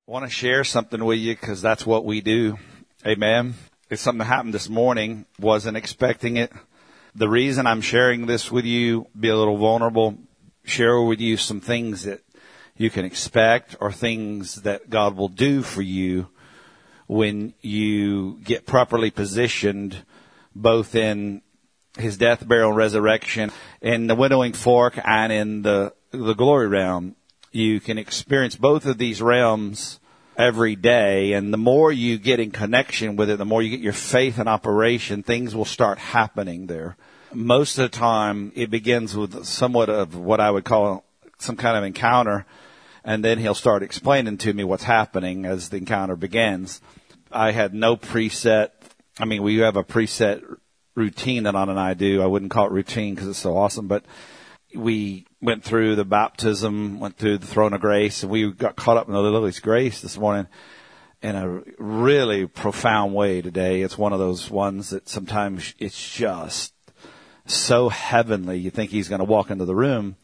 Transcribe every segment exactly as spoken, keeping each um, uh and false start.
I want to share something with you because that's what we do. Amen. It's something that happened this morning. Wasn't expecting it. The reason I'm sharing this with you, be a little vulnerable, share with you some things that you can expect or things that God will do for you when you get properly positioned both in His death, burial, and resurrection, in the winnowing fork and in the, the glory realm. You can experience both of these realms every day, and the more you get in connection with it, the more you get your faith in operation, things will start happening there. Most of the time, it begins with somewhat of what I would call some kind of encounter, and then He'll start explaining to me what's happening as the encounter begins. I had no preset, I mean, we have a preset routine that Anna and I do. I wouldn't call it routine because it's so awesome, but we went through the baptism, went through the throne of grace, and we got caught up in the Lily's grace this morning in a really profound way today. It's one of those ones that sometimes it's just so heavenly. You think He's going to walk into the room,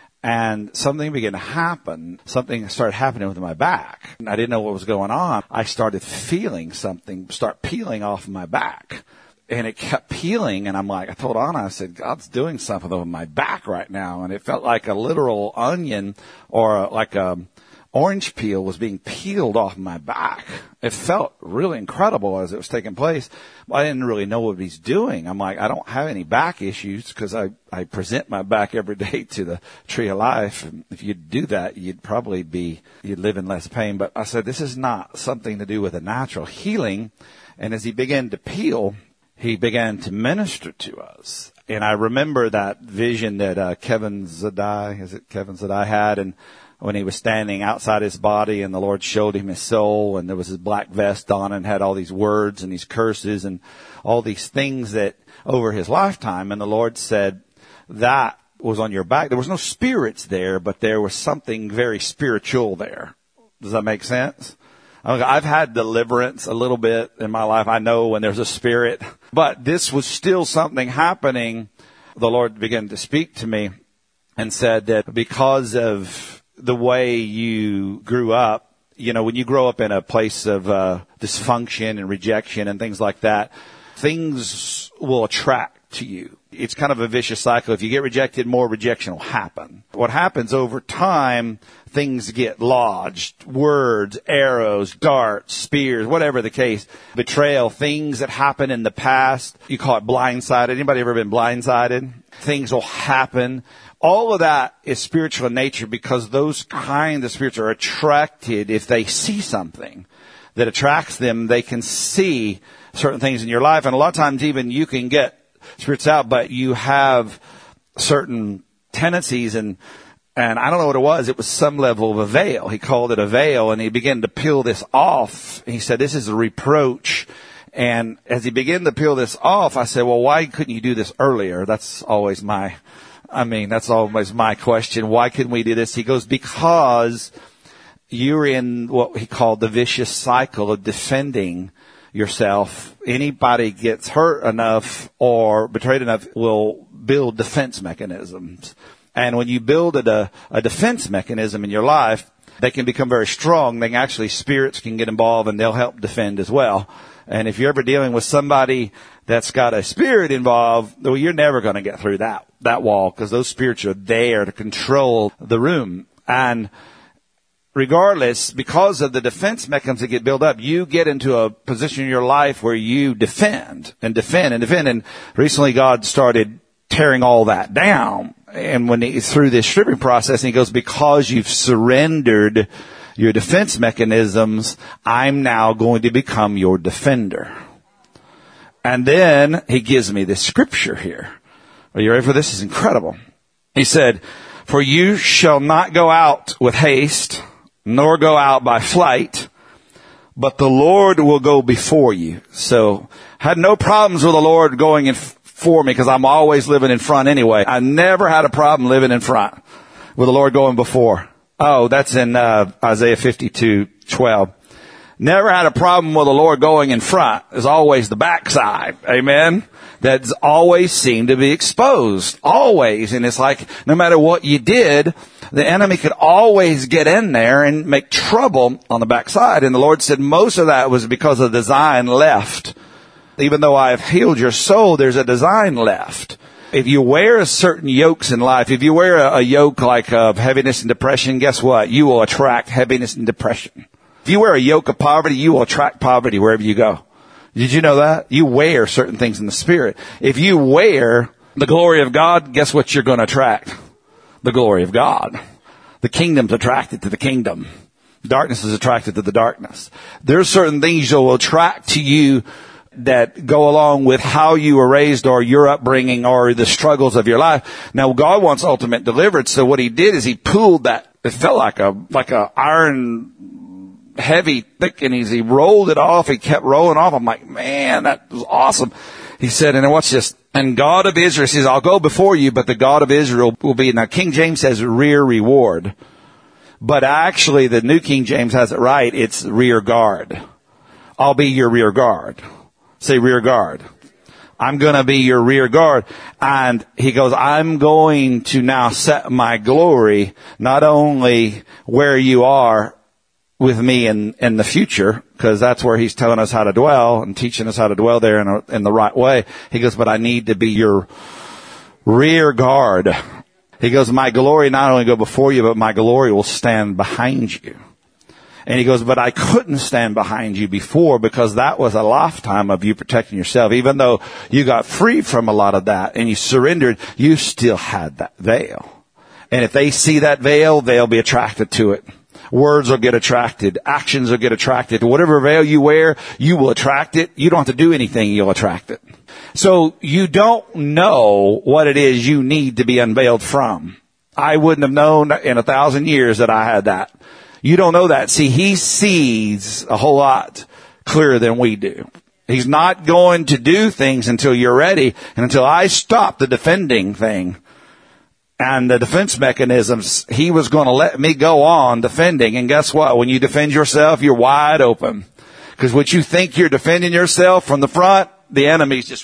and something began to happen. Something started happening with my back. I didn't know what was going on. I started feeling something start peeling off my back. And it kept peeling, and I'm like, I told Anna, I said, God's doing something with my back right now. And it felt like a literal onion or like a orange peel was being peeled off my back. It felt really incredible as it was taking place. I didn't really know what He's doing. I'm like, I don't have any back issues because I, I present my back every day to the tree of life. And if you do that, you'd probably be, you'd live in less pain. But I said, this is not something to do with a natural healing. And as He began to peel, He began to minister to us. And I remember that vision that uh, Kevin Zadai, is it Kevin Zadai had, and when he was standing outside his body and the Lord showed him his soul, and there was his black vest on and had all these words and these curses and all these things that over his lifetime. And the Lord said, that was on your back. There was no spirits there, but there was something very spiritual there. Does that make sense? I've had deliverance a little bit in my life. I know when there's a spirit, but this was still something happening. The Lord began to speak to me and said that because of the way you grew up, you know, when you grow up in a place of uh, dysfunction and rejection and things like that, things will attract to you. It's kind of a vicious cycle. If you get rejected, more rejection will happen. What happens over time, things get lodged. Words, arrows, darts, spears, whatever the case. Betrayal, things that happen in the past. You call it blindsided. Anybody ever been blindsided? Things will happen. All of that is spiritual in nature because those kind of spirits are attracted if they see something that attracts them. They can see certain things in your life. And a lot of times even you can get spirits out, but you have certain tendencies, and and I don't know what it was. It was some level of a veil. He called it a veil, and he began to peel this off. He said, this is a reproach. And as he began to peel this off, I said, well, why couldn't you do this earlier? That's always my, I mean, that's always my question. Why couldn't we do this? He goes, because you're in what he called the vicious cycle of defending yourself. Anybody gets hurt enough or betrayed enough will build defense mechanisms. And when you build a, a defense mechanism in your life, they can become very strong. They can actually, spirits can get involved and they'll help defend as well. And if you're ever dealing with somebody that's got a spirit involved, well, you're never going to get through that, that wall because those spirits are there to control the room. And regardless, because of the defense mechanisms that get built up, you get into a position in your life where you defend and defend and defend. And recently God started tearing all that down. And when he, through this stripping process, and he goes, because you've surrendered your defense mechanisms, I'm now going to become your defender. And then he gives me this scripture here. Are you ready for this? This is incredible. He said, for you shall not go out with haste, nor go out by flight, but the Lord will go before you. So had no problems with the Lord going in f- for me because I'm always living in front anyway. I never had a problem living in front with the Lord going before. Oh, that's in uh, Isaiah fifty-two twelve. Never had a problem with the Lord going in front. There's always the backside. Amen. That's always seemed to be exposed. Always. And it's like no matter what you did, the enemy could always get in there and make trouble on the backside. And the Lord said most of that was because of the design left. Even though I have healed your soul, there's a design left. If you wear certain yokes in life, if you wear a, a yoke like of heaviness and depression, guess what? You will attract heaviness and depression. If you wear a yoke of poverty, you will attract poverty wherever you go. Did you know that? You wear certain things in the spirit. If you wear the glory of God, guess what you're going to attract? The glory of God. The kingdom's attracted to the kingdom. Darkness is attracted to the darkness. There's certain things that will attract to you that go along with how you were raised or your upbringing or the struggles of your life. Now, God wants ultimate deliverance. So what he did is he pulled that. It felt like a, like a iron heavy thick, and he rolled it off. He kept rolling off. I'm like, man, that was awesome. He said, and watch this. And God of Israel says, I'll go before you, but the God of Israel will be. Now, King James says rear reward. But actually, the New King James has it right. It's rear guard. I'll be your rear guard. Say rear guard. I'm going to be your rear guard. And he goes, I'm going to now set my glory not only where you are with me in, in the future, because that's where he's telling us how to dwell and teaching us how to dwell there in, a, in the right way. He goes, but I need to be your rear guard. He goes, my glory not only go before you, but my glory will stand behind you. And he goes, but I couldn't stand behind you before because that was a lifetime of you protecting yourself. Even though you got free from a lot of that and you surrendered, you still had that veil. And if they see that veil, they'll be attracted to it. Words will get attracted. Actions will get attracted. Whatever veil you wear, you will attract it. You don't have to do anything. You'll attract it. So you don't know what it is you need to be unveiled from. I wouldn't have known in a thousand years that I had that. You don't know that. See, he sees a whole lot clearer than we do. He's not going to do things until you're ready and until I stop the defending thing and the defense mechanisms. He was going to let me go on defending. And guess what? When you defend yourself, you're wide open. Because what you think you're defending yourself from the front, the enemy's just,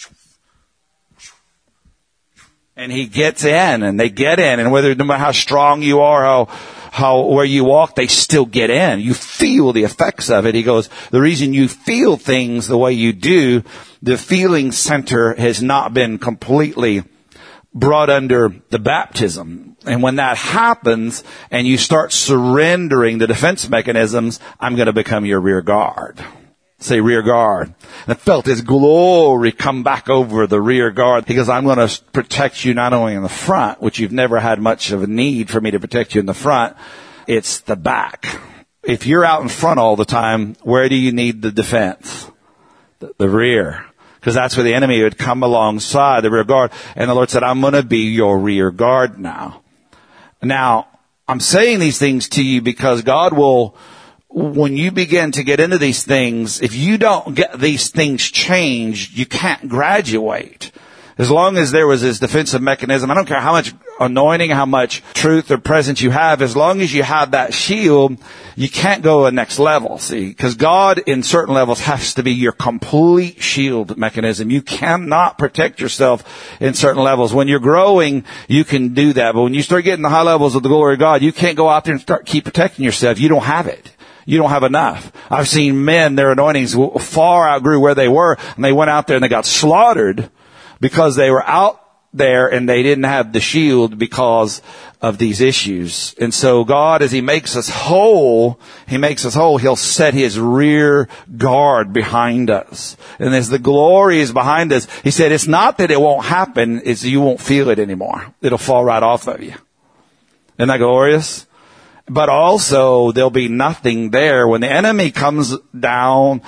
and he gets in and they get in. And whether, no matter how strong you are, how, how, where you walk, they still get in. You feel the effects of it. He goes, the reason you feel things the way you do, the feeling center has not been completely brought under the baptism. And when that happens and you start surrendering the defense mechanisms, I'm going to become your rear guard. Say rear guard. And I felt his glory come back over the rear guard. He goes, I'm going to protect you not only in the front, which you've never had much of a need for me to protect you in the front. It's the back. If you're out in front all the time, where do you need the defense? The, the rear. Because that's where the enemy would come alongside the rear guard. And the Lord said, I'm going to be your rear guard now. Now, I'm saying these things to you because God will, when you begin to get into these things, if you don't get these things changed, you can't graduate. As long as there was this defensive mechanism, I don't care how much anointing, how much truth or presence you have, as long as you have that shield, you can't go a next level, see? Because God in certain levels has to be your complete shield mechanism. You cannot protect yourself in certain levels. When you're growing, you can do that. But when you start getting the high levels of the glory of God, you can't go out there and start keep protecting yourself. You don't have it. You don't have enough. I've seen men, their anointings far outgrew where they were, and they went out there and they got slaughtered because they were out there and they didn't have the shield because of these issues. And so God, as he makes us whole, he makes us whole, he'll set his rear guard behind us. And as the glory is behind us, he said, it's not that it won't happen, it's you won't feel it anymore. It'll fall right off of you. Isn't that glorious? But also, there'll be nothing there. When the enemy comes down,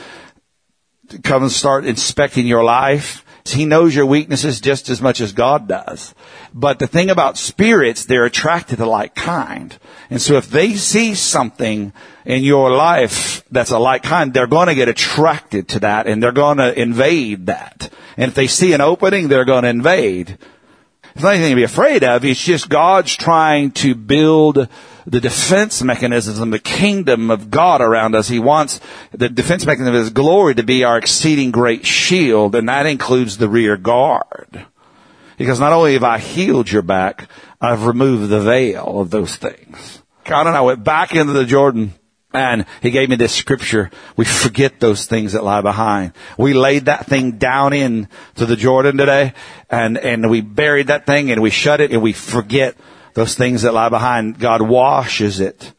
comes start inspecting your life, he knows your weaknesses just as much as God does. But the thing about spirits, they're attracted to like kind. And so if they see something in your life that's a like kind, they're going to get attracted to that and they're going to invade that. And if they see an opening, they're going to invade. It's not anything to be afraid of. It's just God's trying to build the defense mechanism, the kingdom of God around us. He wants the defense mechanism of his glory to be our exceeding great shield, and that includes the rear guard. Because not only have I healed your back, I've removed the veil of those things. God and I went back into the Jordan, and he gave me this scripture. We forget those things that lie behind. We laid that thing down in to the Jordan today, and, and we buried that thing, and we shut it, and we forget those things that lie behind. God washes it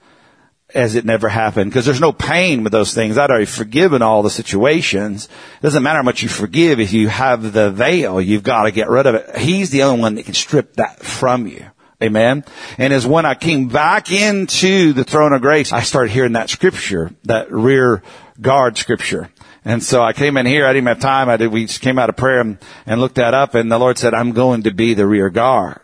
as it never happened, because there's no pain with those things. I'd already forgiven all the situations. It doesn't matter how much you forgive. If you have the veil, you've got to get rid of it. He's the only one that can strip that from you. Amen. And as when I came back into the throne of grace, I started hearing that scripture, that rear guard scripture. And so I came in here. I didn't have time. I did. We just came out of prayer and, and looked that up. And the Lord said, I'm going to be the rear guard.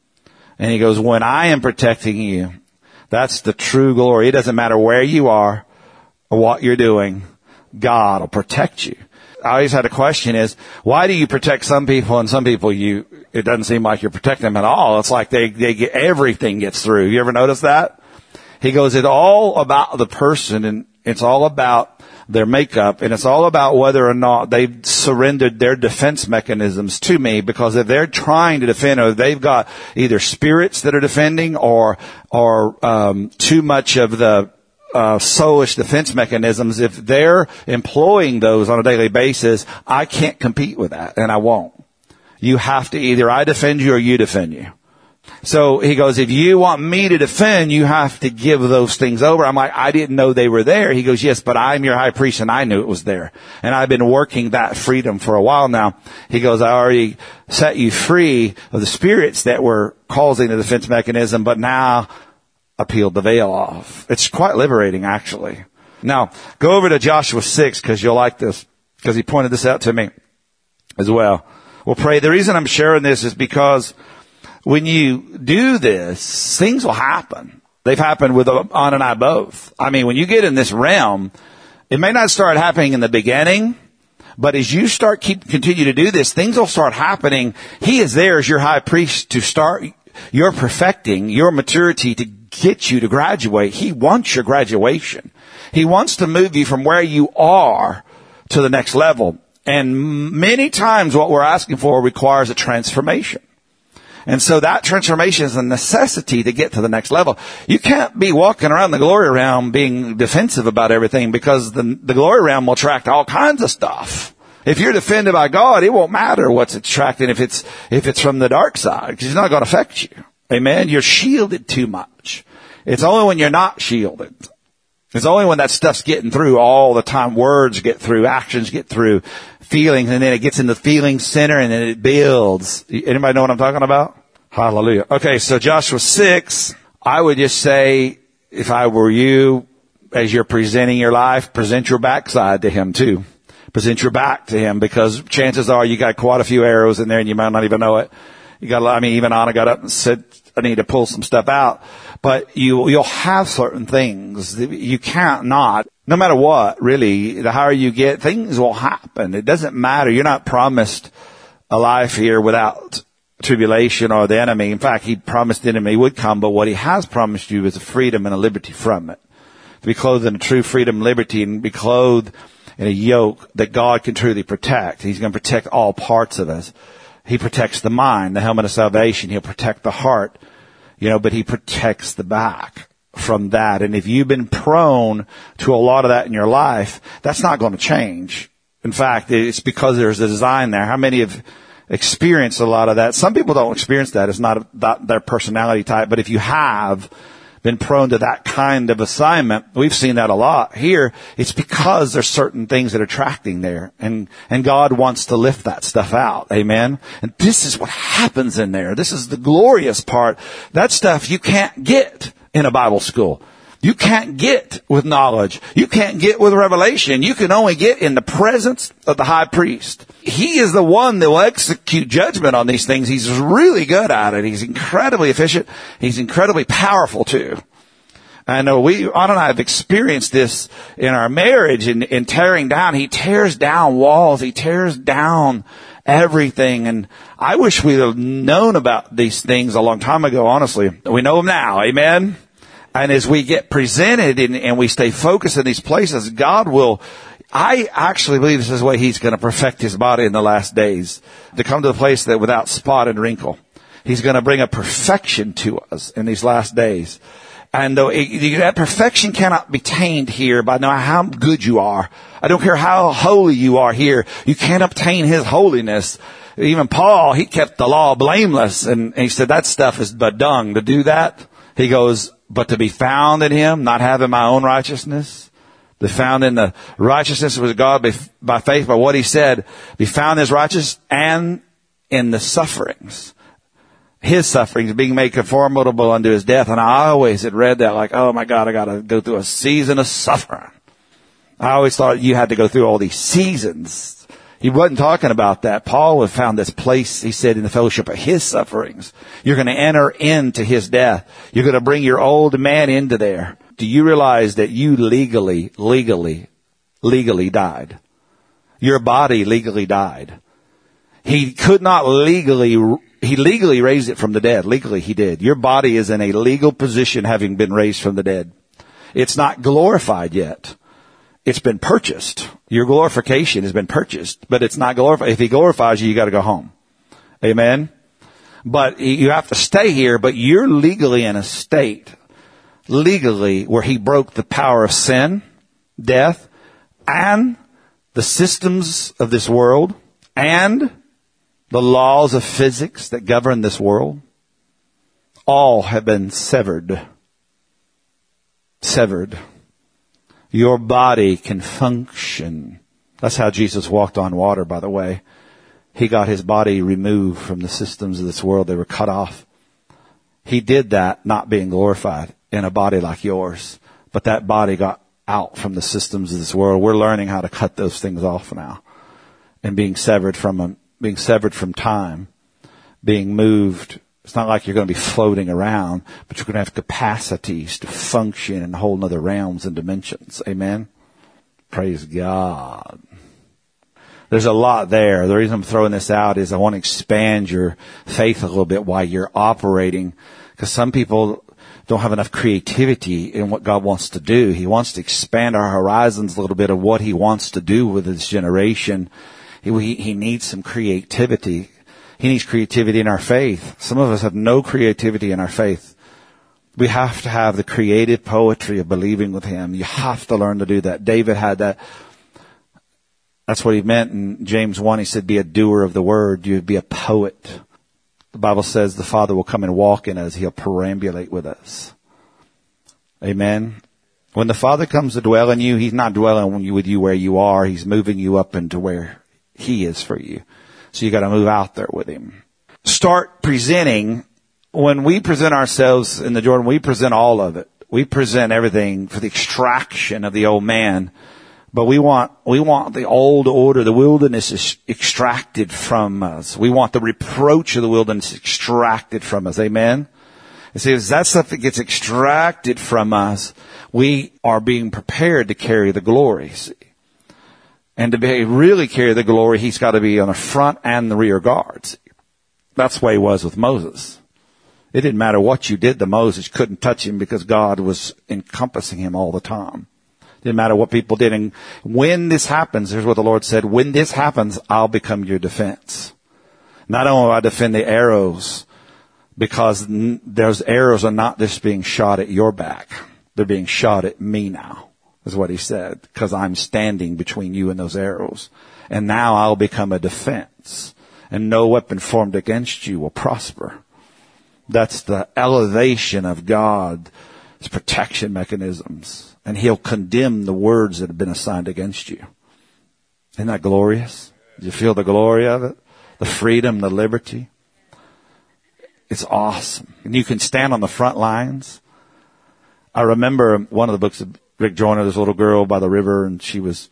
And he goes, when I am protecting you, that's the true glory. It doesn't matter where you are or what you're doing. God will protect you. I always had a question is, why do you protect some people and some people you, it doesn't seem like you're protecting them at all. It's like they, they get, everything gets through. You ever notice that? He goes, it's all about the person, and it's all about their makeup, and it's all about whether or not they've surrendered their defense mechanisms to me, because if they're trying to defend, or they've got either spirits that are defending or, or, um, too much of the, uh, soulish defense mechanisms, if they're employing those on a daily basis, I can't compete with that, and I won't. You have to either I defend you or you defend you. So he goes, if you want me to defend, you have to give those things over. I'm like, I didn't know they were there. He goes, yes, but I'm your high priest and I knew it was there. And I've been working that freedom for a while now. He goes, I already set you free of the spirits that were causing the defense mechanism, but now I peeled the veil off. It's quite liberating, actually. Now, go over to Joshua six, because you'll like this, because he pointed this out to me as well. We'll pray. The reason I'm sharing this is because when you do this, things will happen. They've happened with Anna and I both. I mean, when you get in this realm, it may not start happening in the beginning, but as you start keep continue to do this, things will start happening. He is there as your high priest to start your perfecting, your maturity, to get you to graduate. He wants your graduation. He wants to move you from where you are to the next level. And many times what we're asking for requires a transformation. And so that transformation is a necessity to get to the next level. You can't be walking around the glory realm being defensive about everything, because the, the glory realm will attract all kinds of stuff. If you're defended by God, it won't matter what's attracting if it's, if it's from the dark side, because it's not going to affect you. Amen. You're shielded too much. It's only when you're not shielded. It's only when that stuff's getting through all the time. Words get through, actions get through, feelings, and then it gets in the feeling center and then it builds. Anybody know what I'm talking about? Hallelujah. Okay, so Joshua six, I would just say, if I were you, as you're presenting your life, present your backside to him too. Present your back to him, because chances are you got quite a few arrows in there and you might not even know it. You got, I mean, even Anna got up and said, I need to pull some stuff out. But you, you'll have certain things. You can't not, no matter what, really, the higher you get, things will happen. It doesn't matter. You're not promised a life here without tribulation or the enemy. In fact, he promised the enemy would come, but what he has promised you is a freedom and a liberty from it. To be clothed in a true freedom and liberty, and be clothed in a yoke that God can truly protect. He's going to protect all parts of us. He protects the mind, the helmet of salvation. He'll protect the heart, you know, but he protects the back from that. And if you've been prone to a lot of that in your life, that's not going to change. In fact, it's because there's a design there. How many have experienced a lot of that? Some people don't experience that. It's not about their personality type. But if you have been prone to that kind of assignment, we've seen that a lot here. It's because there's certain things that are attracting there, and and God wants to lift that stuff out. Amen. And this is what happens in there. This is the glorious part. That stuff you can't get in a Bible school. You can't get with knowledge. You can't get with revelation. You can only get in the presence of the high priest. He is the one that will execute judgment on these things. He's really good at it. He's incredibly efficient. He's incredibly powerful too. I know we, Anna and I have experienced this in our marriage, in, in tearing down. He tears down walls. He tears down everything. And I wish we'd have known about these things a long time ago, honestly. We know them now. Amen. And as we get presented and, and we stay focused in these places, God will I actually believe this is the way he's going to perfect his body in the last days, to come to the place that without spot and wrinkle. He's going to bring a perfection to us in these last days. And though it, that perfection cannot be attained here by no matter how good you are. I don't care how holy you are here. You can't obtain his holiness. Even Paul, he kept the law blameless. And, and he said that stuff is but dung to do that. He goes, but to be found in him, not having my own righteousness, be found in the righteousness of God by, by faith, by what he said, be found as righteous, and in the sufferings. His sufferings being made conformable unto his death. And I always had read that like, oh my God, I got to go through a season of suffering. I always thought you had to go through all these seasons. He wasn't talking about that. Paul had found this place, he said, in the fellowship of his sufferings. You're going to enter into his death. You're going to bring your old man into there. Do you realize that you legally, legally, legally died? Your body legally died. He could not legally, he legally raised it from the dead. Legally he did. Your body is in a legal position having been raised from the dead. It's not glorified yet. It's been purchased. Your glorification has been purchased, but it's not glorified. If he glorifies you, you got to go home. Amen. But you have to stay here, but you're legally in a state, legally, where he broke the power of sin, death, and the systems of this world, and the laws of physics that govern this world. All have been severed. Severed. Your body can function. That's how Jesus walked on water, by the way. He got his body removed from the systems of this world. They were cut off. He did that not being glorified in a body like yours. But that body got out from the systems of this world. We're learning how to cut those things off now. And being severed from them, being severed from time, being moved. It's not like you're going to be floating around, but you're going to have capacities to function in whole other realms and dimensions. Amen. Praise God. There's a lot there. The reason I'm throwing this out is I want to expand your faith a little bit while you're operating, because some people don't have enough creativity in what God wants to do. He wants to expand our horizons a little bit of what he wants to do with this generation. He, he needs some creativity. He needs creativity in our faith. Some of us have no creativity in our faith. We have to have the creative poetry of believing with him. You have to learn to do that. David had that. That's what he meant in James one. He said, be a doer of the word. You'd be a poet. The Bible says the Father will come and walk in us. He'll perambulate with us. Amen. When the Father comes to dwell in you, he's not dwelling with you where you are. He's moving you up into where he is for you. So you got to move out there with him. Start presenting. When we present ourselves in the Jordan, we present all of it. We present everything for the extraction of the old man. But we want, we want the old order, the wilderness is extracted from us. We want the reproach of the wilderness extracted from us. Amen. And see, as that stuff that gets extracted from us, we are being prepared to carry the glory. See? And to be, really carry the glory, he's got to be on the front and the rear guards. That's the way he was with Moses. It didn't matter what you did to Moses, you couldn't touch him because God was encompassing him all the time. It didn't matter what people did. And when this happens, here's what the Lord said, when this happens, I'll become your defense. Not only will I defend the arrows, because those arrows are not just being shot at your back. They're being shot at me now. Is what he said, because I'm standing between you and those arrows. And now I'll become a defense, and no weapon formed against you will prosper. That's the elevation of God's protection mechanisms. And he'll condemn the words that have been assigned against you. Isn't that glorious? Do you feel the glory of it? The freedom, the liberty. It's awesome. And you can stand on the front lines. I remember one of the books of Rick Joyner, this little girl by the river, and she was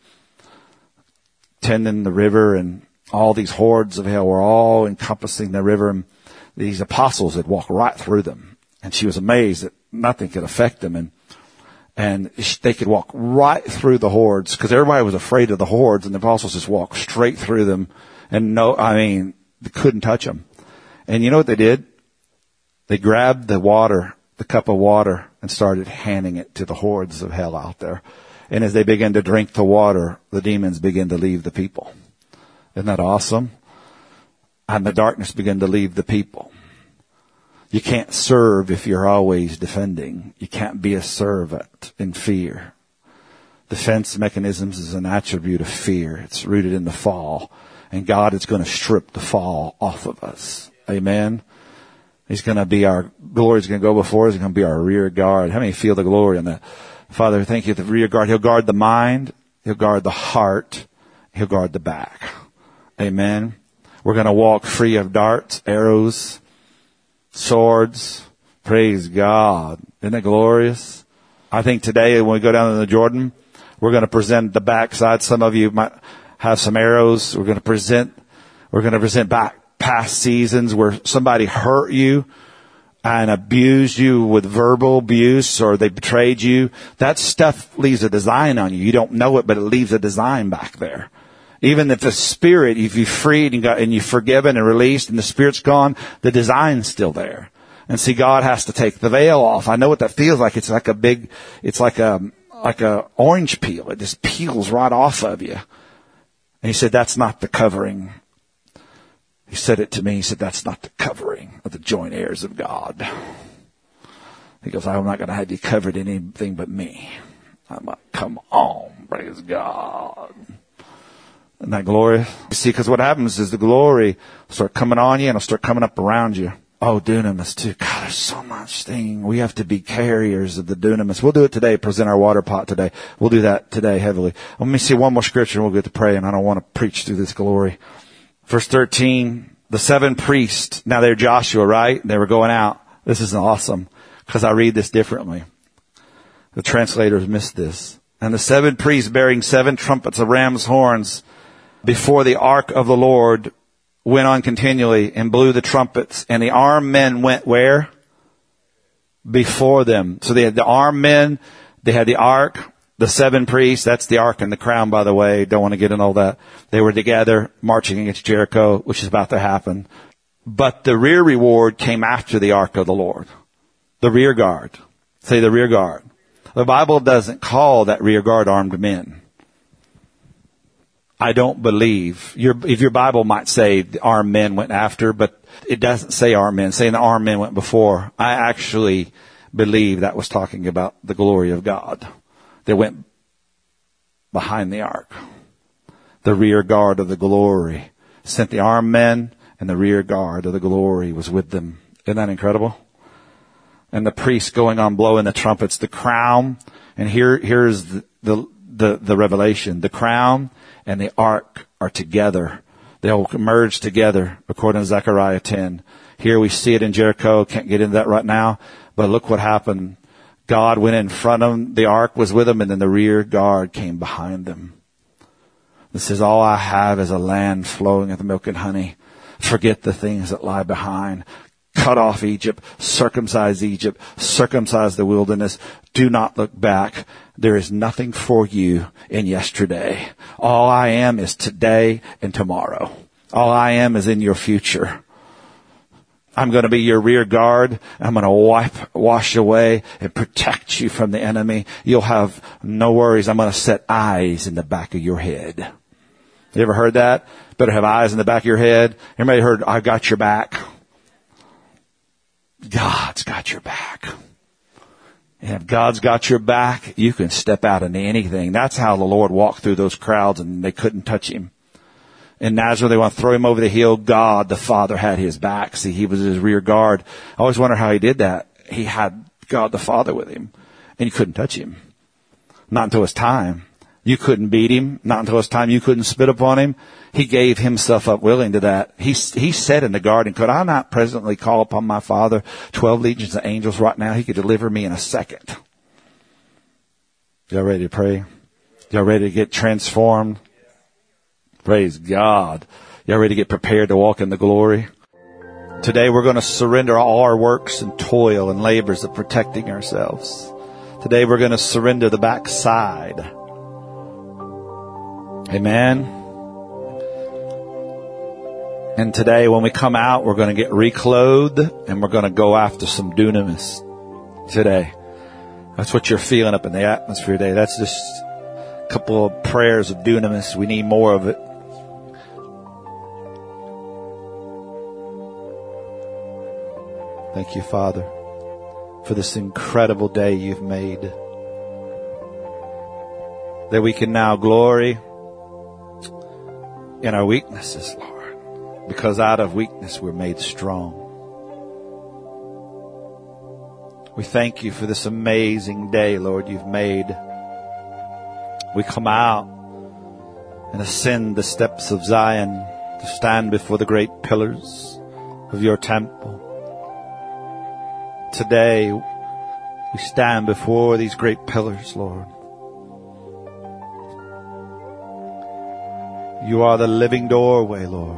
tending the river, and all these hordes of hell were all encompassing the river, and these apostles had walked right through them. And she was amazed that nothing could affect them, and and they could walk right through the hordes, because everybody was afraid of the hordes, and the apostles just walked straight through them, and no, I mean, they couldn't touch them. And you know what they did? They grabbed the water, the cup of water, and started handing it to the hordes of hell out there. And as they begin to drink the water, the demons begin to leave the people. Isn't that awesome? And the darkness begin to leave the people. You can't serve if you're always defending. You can't be a servant in fear. Defense mechanisms is an attribute of fear. It's rooted in the fall. And God is going to strip the fall off of us. Amen. He's going to be our, glory is going to go before us. He's going to be our rear guard. How many feel the glory in that? Father, thank you for the rear guard. He'll guard the mind. He'll guard the heart. He'll guard the back. Amen. We're going to walk free of darts, arrows, swords. Praise God. Isn't that glorious? I think today when we go down to the Jordan, we're going to present the backside. Some of you might have some arrows. We're going to present, we're going to present back past seasons where somebody hurt you and abused you with verbal abuse, or they betrayed you. That stuff leaves a design on you. You don't know it, but it leaves a design back there. Even if the spirit, if you freed and got, and you've forgiven and released and the spirit's gone, the design's still there. And see, God has to take the veil off. I know what that feels like. It's like a big, it's like a, like a orange peel. It just peels right off of you. And he said, that's not the covering. He said it to me. He said, that's not the covering of the joint heirs of God. He goes, I'm not going to have you covered in anything but me. I'm like, come on, praise God. Isn't that glorious? You see, because what happens is the glory will start coming on you and it'll start coming up around you. Oh, dunamis too. God, there's so much thing. We have to be carriers of the dunamis. We'll do it today. Present our water pot today. We'll do that today heavily. Let me see one more scripture and we'll get to pray, and I don't want to preach through this glory. Verse thirteen, the seven priests. Now they're Joshua, right? They were going out. This is awesome because I read this differently. The translators missed this. And the seven priests bearing seven trumpets of ram's horns before the ark of the Lord went on continually and blew the trumpets, and the armed men went where? Before them. So they had the armed men, they had the ark, the seven priests, that's the ark and the crown, by the way, don't want to get in all that. They were together marching against Jericho, which is about to happen. But the rear reward came after the ark of the Lord. The rear guard. Say the rear guard. The Bible doesn't call that rear guard armed men. I don't believe your, if your Bible might say the armed men went after, but it doesn't say armed men. Saying the armed men went before. I actually believe that was talking about the glory of God. They went behind the ark. The rear guard of the glory sent the armed men, and the rear guard of the glory was with them. Isn't that incredible? And the priests going on blowing the trumpets, the crown, and here, here's the, the, the, the revelation. The crown and the ark are together. They'll merge together, according to Zechariah ten. Here we see it in Jericho. Can't get into that right now. But look what happened. God went in front of them. The ark was with them, and then the rear guard came behind them. This is all I have is a land flowing with milk and honey. Forget the things that lie behind. Cut off Egypt, circumcise Egypt, circumcise the wilderness. Do not look back. There is nothing for you in yesterday. All I am is today and tomorrow. All I am is in your future. I'm going to be your rear guard. I'm going to wipe, wash away and protect you from the enemy. You'll have no worries. I'm going to set eyes in the back of your head. You ever heard that? Better have eyes in the back of your head. Everybody heard, I got your back? God's got your back. And if God's got your back, you can step out into anything. That's how the Lord walked through those crowds and they couldn't touch him. In Nazareth, they want to throw him over the hill. God, the Father, had his back. See, he was his rear guard. I always wonder how he did that. He had God the Father with him, and you couldn't touch him. Not until his time. You couldn't beat him. Not until his time. You couldn't spit upon him. He gave himself up willing to that. He, he said in the garden, could I not presently call upon my Father twelve legions of angels right now? He could deliver me in a second. Y'all ready to pray? Y'all ready to get transformed? Praise God. Y'all ready to get prepared to walk in the glory? Today we're going to surrender all our works and toil and labors of protecting ourselves. Today we're going to surrender the backside. Amen. And today when we come out, we're going to get reclothed and we're going to go after some dunamis today. That's what you're feeling up in the atmosphere today. That's just a couple of prayers of dunamis. We need more of it. Thank you, Father, for this incredible day you've made, that we can now glory in our weaknesses, Lord, because out of weakness we're made strong. We thank you for this amazing day, Lord, you've made. We come out and ascend the steps of Zion to stand before the great pillars of your temple. Today, we stand before these great pillars, Lord. You are the living doorway, Lord.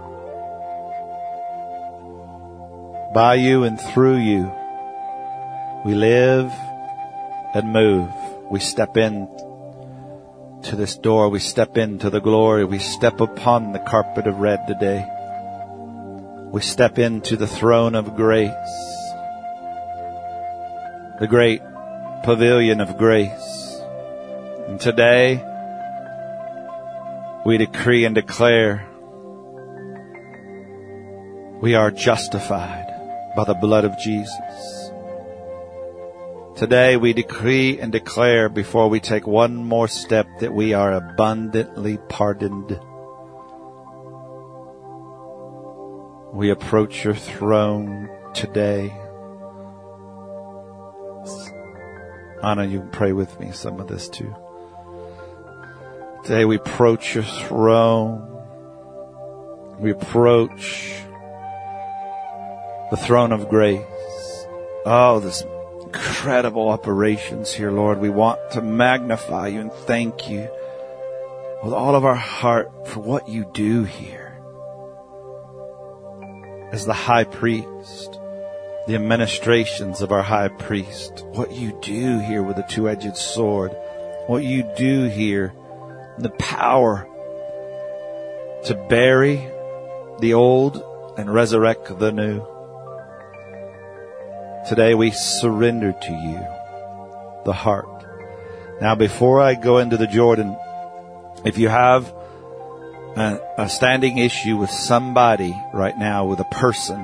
By you and through you, we live and move. We step in to this door. We step into the glory. We step upon the carpet of red today. We step into the throne of grace, the great pavilion of grace. And today, we decree and declare we are justified by the blood of Jesus. Today we decree and declare before we take one more step that we are abundantly pardoned. We approach your throne today. Anna, you can pray with me some of this too. Today we approach your throne. We approach the throne of grace. Oh, this incredible operations here, Lord. We want to magnify you and thank you with all of our heart for what you do here. As the high priest, the administrations of our high priest, what you do here with the two-edged sword, what you do here, the power to bury the old and resurrect the new. Today we surrender to you the heart. Now, before I go into the Jordan, if you have a, a standing issue with somebody right now, with a person,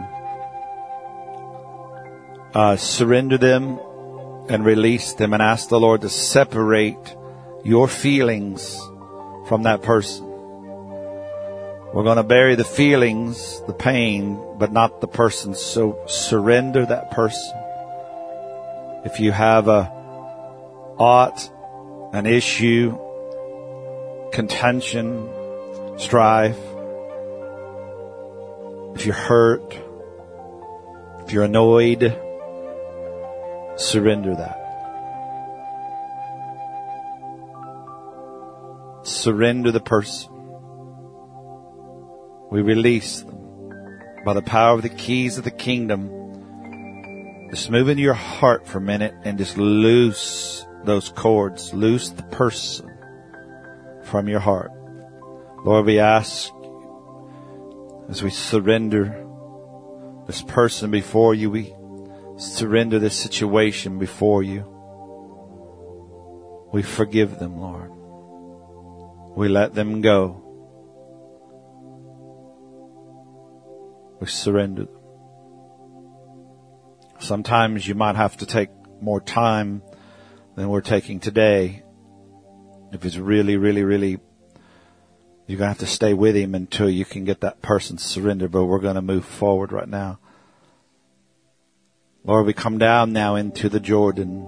uh, surrender them and release them and ask the Lord to separate your feelings from that person. We're going to bury the feelings, the pain, but not the person. So surrender that person. If you have a ought, an issue, contention, strife, if you're hurt, if you're annoyed, surrender that. Surrender the person. We release them by the power of the keys of the kingdom. Just move into your heart for a minute and just loose those cords. Loose the person from your heart. Lord, we ask as we surrender this person before you, we surrender this situation before you. We forgive them, Lord. We let them go. We surrender them. Sometimes you might have to take more time than we're taking today. If it's really, really, really, you're going to have to stay with him until you can get that person surrendered, but we're going to move forward right now. Lord, we come down now into the Jordan.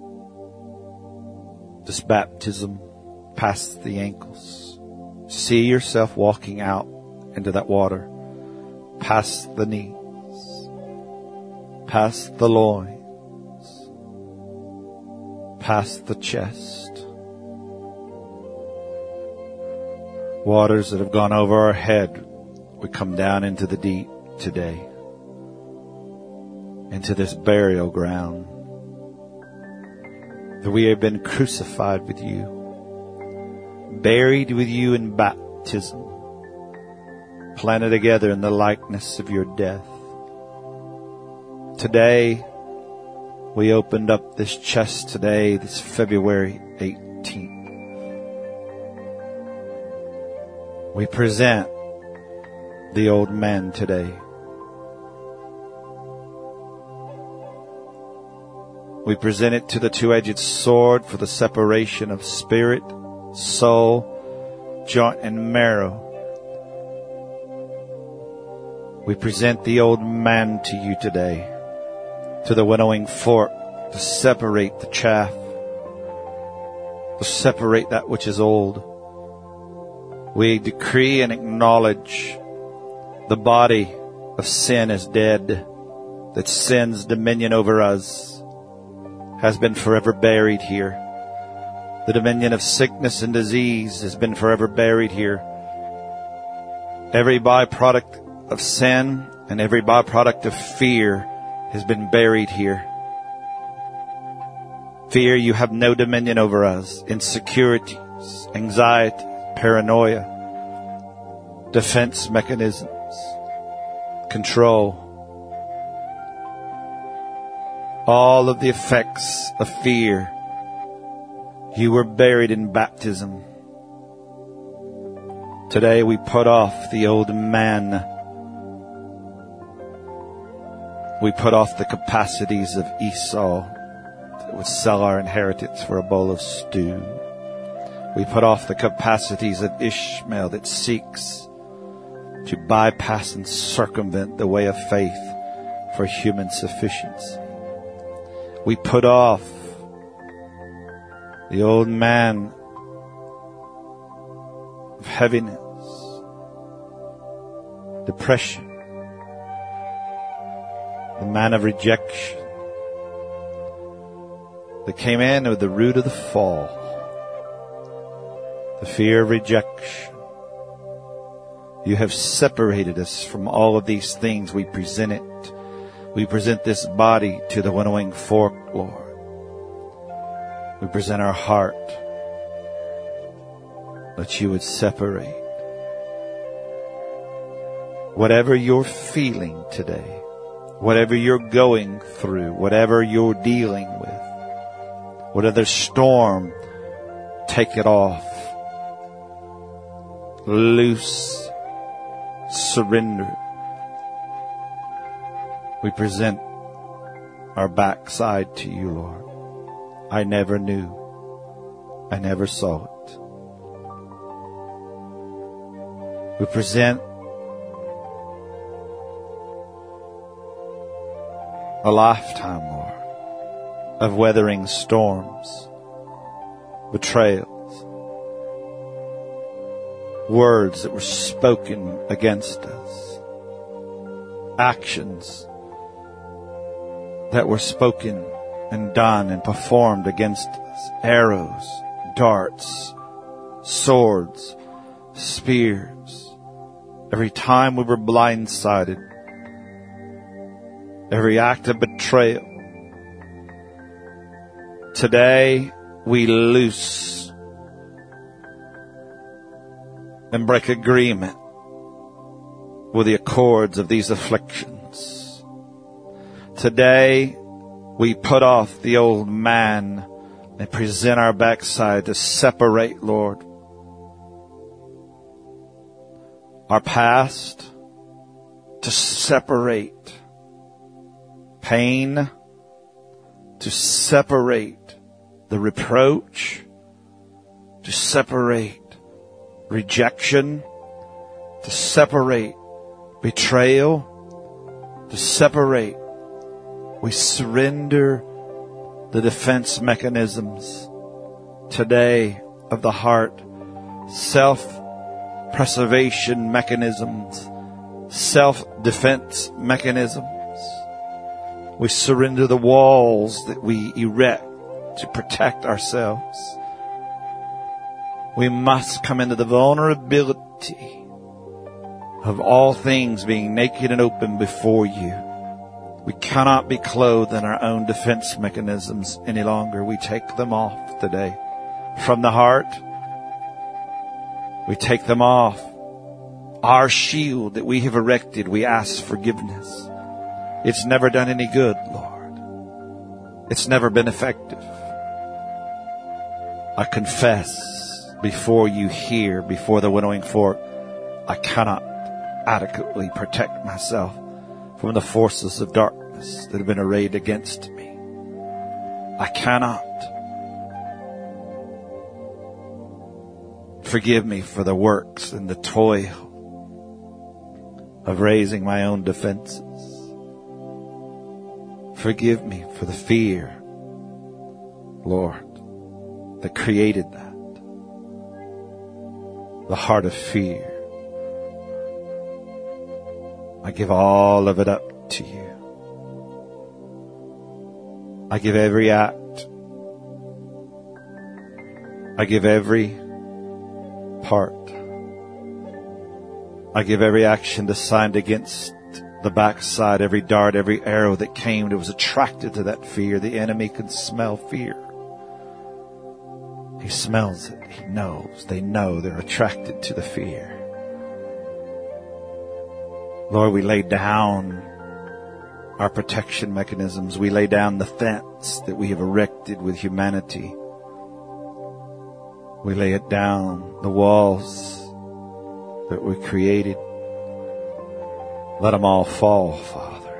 This baptism past the ankles. See yourself walking out into that water. Past the knees, past the loins, past the chest. Waters that have gone over our head, we come down into the deep today, into this burial ground, that we have been crucified with you, buried with you in baptism, planted together in the likeness of your death. Today, we opened up this chest today, this February eighteenth. We present the old man today. We present it to the two-edged sword for the separation of spirit, soul, joint, and marrow. We present the old man to you today, to the winnowing fork, to separate the chaff, to separate that which is old. We decree and acknowledge the body of sin is dead, that sin's dominion over us has been forever buried here. The dominion of sickness and disease has been forever buried here. Every byproduct of sin and every byproduct of fear has been buried here. Fear, you have no dominion over us. Insecurities, anxiety, paranoia, defense mechanisms, control. All of the effects of fear, you were buried in baptism. Today we put off the old man. We put off the capacities of Esau that would sell our inheritance for a bowl of stew. We put off the capacities of Ishmael that seeks to bypass and circumvent the way of faith for human sufficiency. We put off the old man of heaviness, depression, the man of rejection that came in with the root of the fall, the fear of rejection. You have separated us from all of these things. We present it. We present this body to the winnowing fork, Lord. We present our heart that you would separate. Whatever you're feeling today, whatever you're going through, whatever you're dealing with, whatever storm, take it off. Loose, surrender. We present our backside to you, Lord. I never knew. I never saw it. We present a lifetime, Lord, of weathering storms, betrayals, words that were spoken against us, actions that were spoken and done and performed against us, arrows, darts, swords, spears. Every time we were blindsided, every act of betrayal. Today we loose and break agreement with the accords of these afflictions. Today we put off the old man and present our backside to separate, Lord, our past, to separate pain, to separate the reproach, to separate rejection, to separate betrayal, to separate. We surrender the defense mechanisms today of the heart, self-preservation mechanisms, self-defense mechanisms. We surrender the walls that we erect to protect ourselves. We must come into the vulnerability of all things being naked and open before you. We cannot be clothed in our own defense mechanisms any longer. We take them off today. From the heart, we take them off. Our shield that we have erected, we ask forgiveness. It's never done any good, Lord. It's never been effective. I confess before you here, before the winnowing fork, I cannot adequately protect myself from the forces of darkness that have been arrayed against me. I cannot. Forgive me for the works and the toil of raising my own defenses. Forgive me for the fear, Lord, that created that. The heart of fear. I give all of it up to you. I give every act. I give every part. I give every action designed against the backside, every dart, every arrow that came that was attracted to that fear. The enemy can smell fear. He smells it. He knows. They know they're attracted to the fear. Lord, we lay down our protection mechanisms. We lay down the fence that we have erected with humanity. We lay it down, the walls that we created. Let them all fall, Father.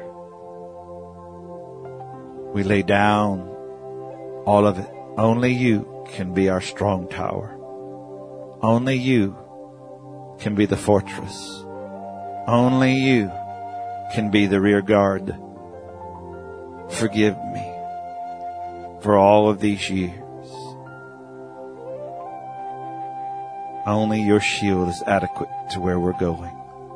We lay down all of it. Only you can be our strong tower. Only you can be the fortress. Only you can be the rear guard. Forgive me for all of these years. Only your shield is adequate to where we're going.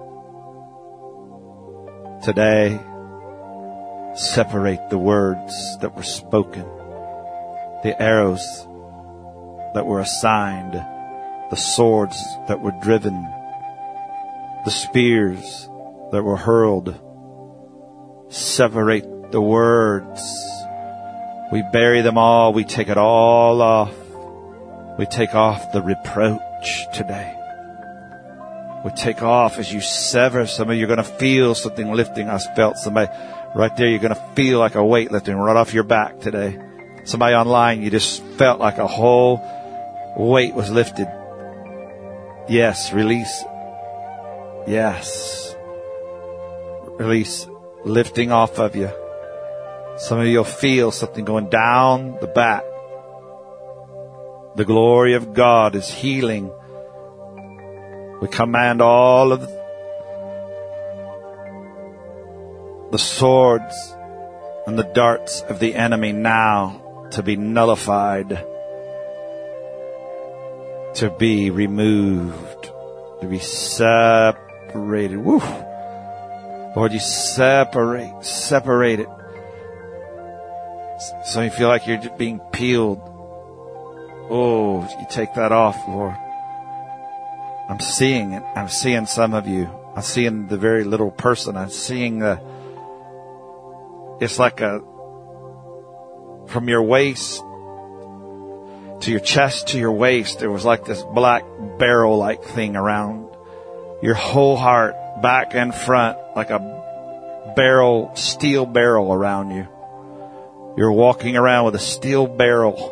Today, separate the words that were spoken, the arrows that were assigned, the swords that were driven, the spears that were hurled. Separate the words. We bury them all. We take it all off. We take off the reproach today. We take off as you sever. Some of you are going to feel something lifting. I felt somebody right there. You're going to feel like a weight lifting right off your back today. Somebody online, you just felt like a whole weight was lifted. Yes, release. Yes. Release, lifting off of you. Some of you will feel something going down the back. The glory of God is healing. We command all of the swords and the darts of the enemy now to be nullified, to be removed, to be separated. Woo! Lord, you separate, separate it. So you feel like you're just being peeled. Oh, you take that off, Lord. I'm seeing it. I'm seeing some of you. I'm seeing the very little person. I'm seeing the, it's like a, from your waist to your chest to your waist, there was like this black barrel-like thing around your whole heart, back and front, like a barrel, steel barrel around you. You're walking around with a steel barrel.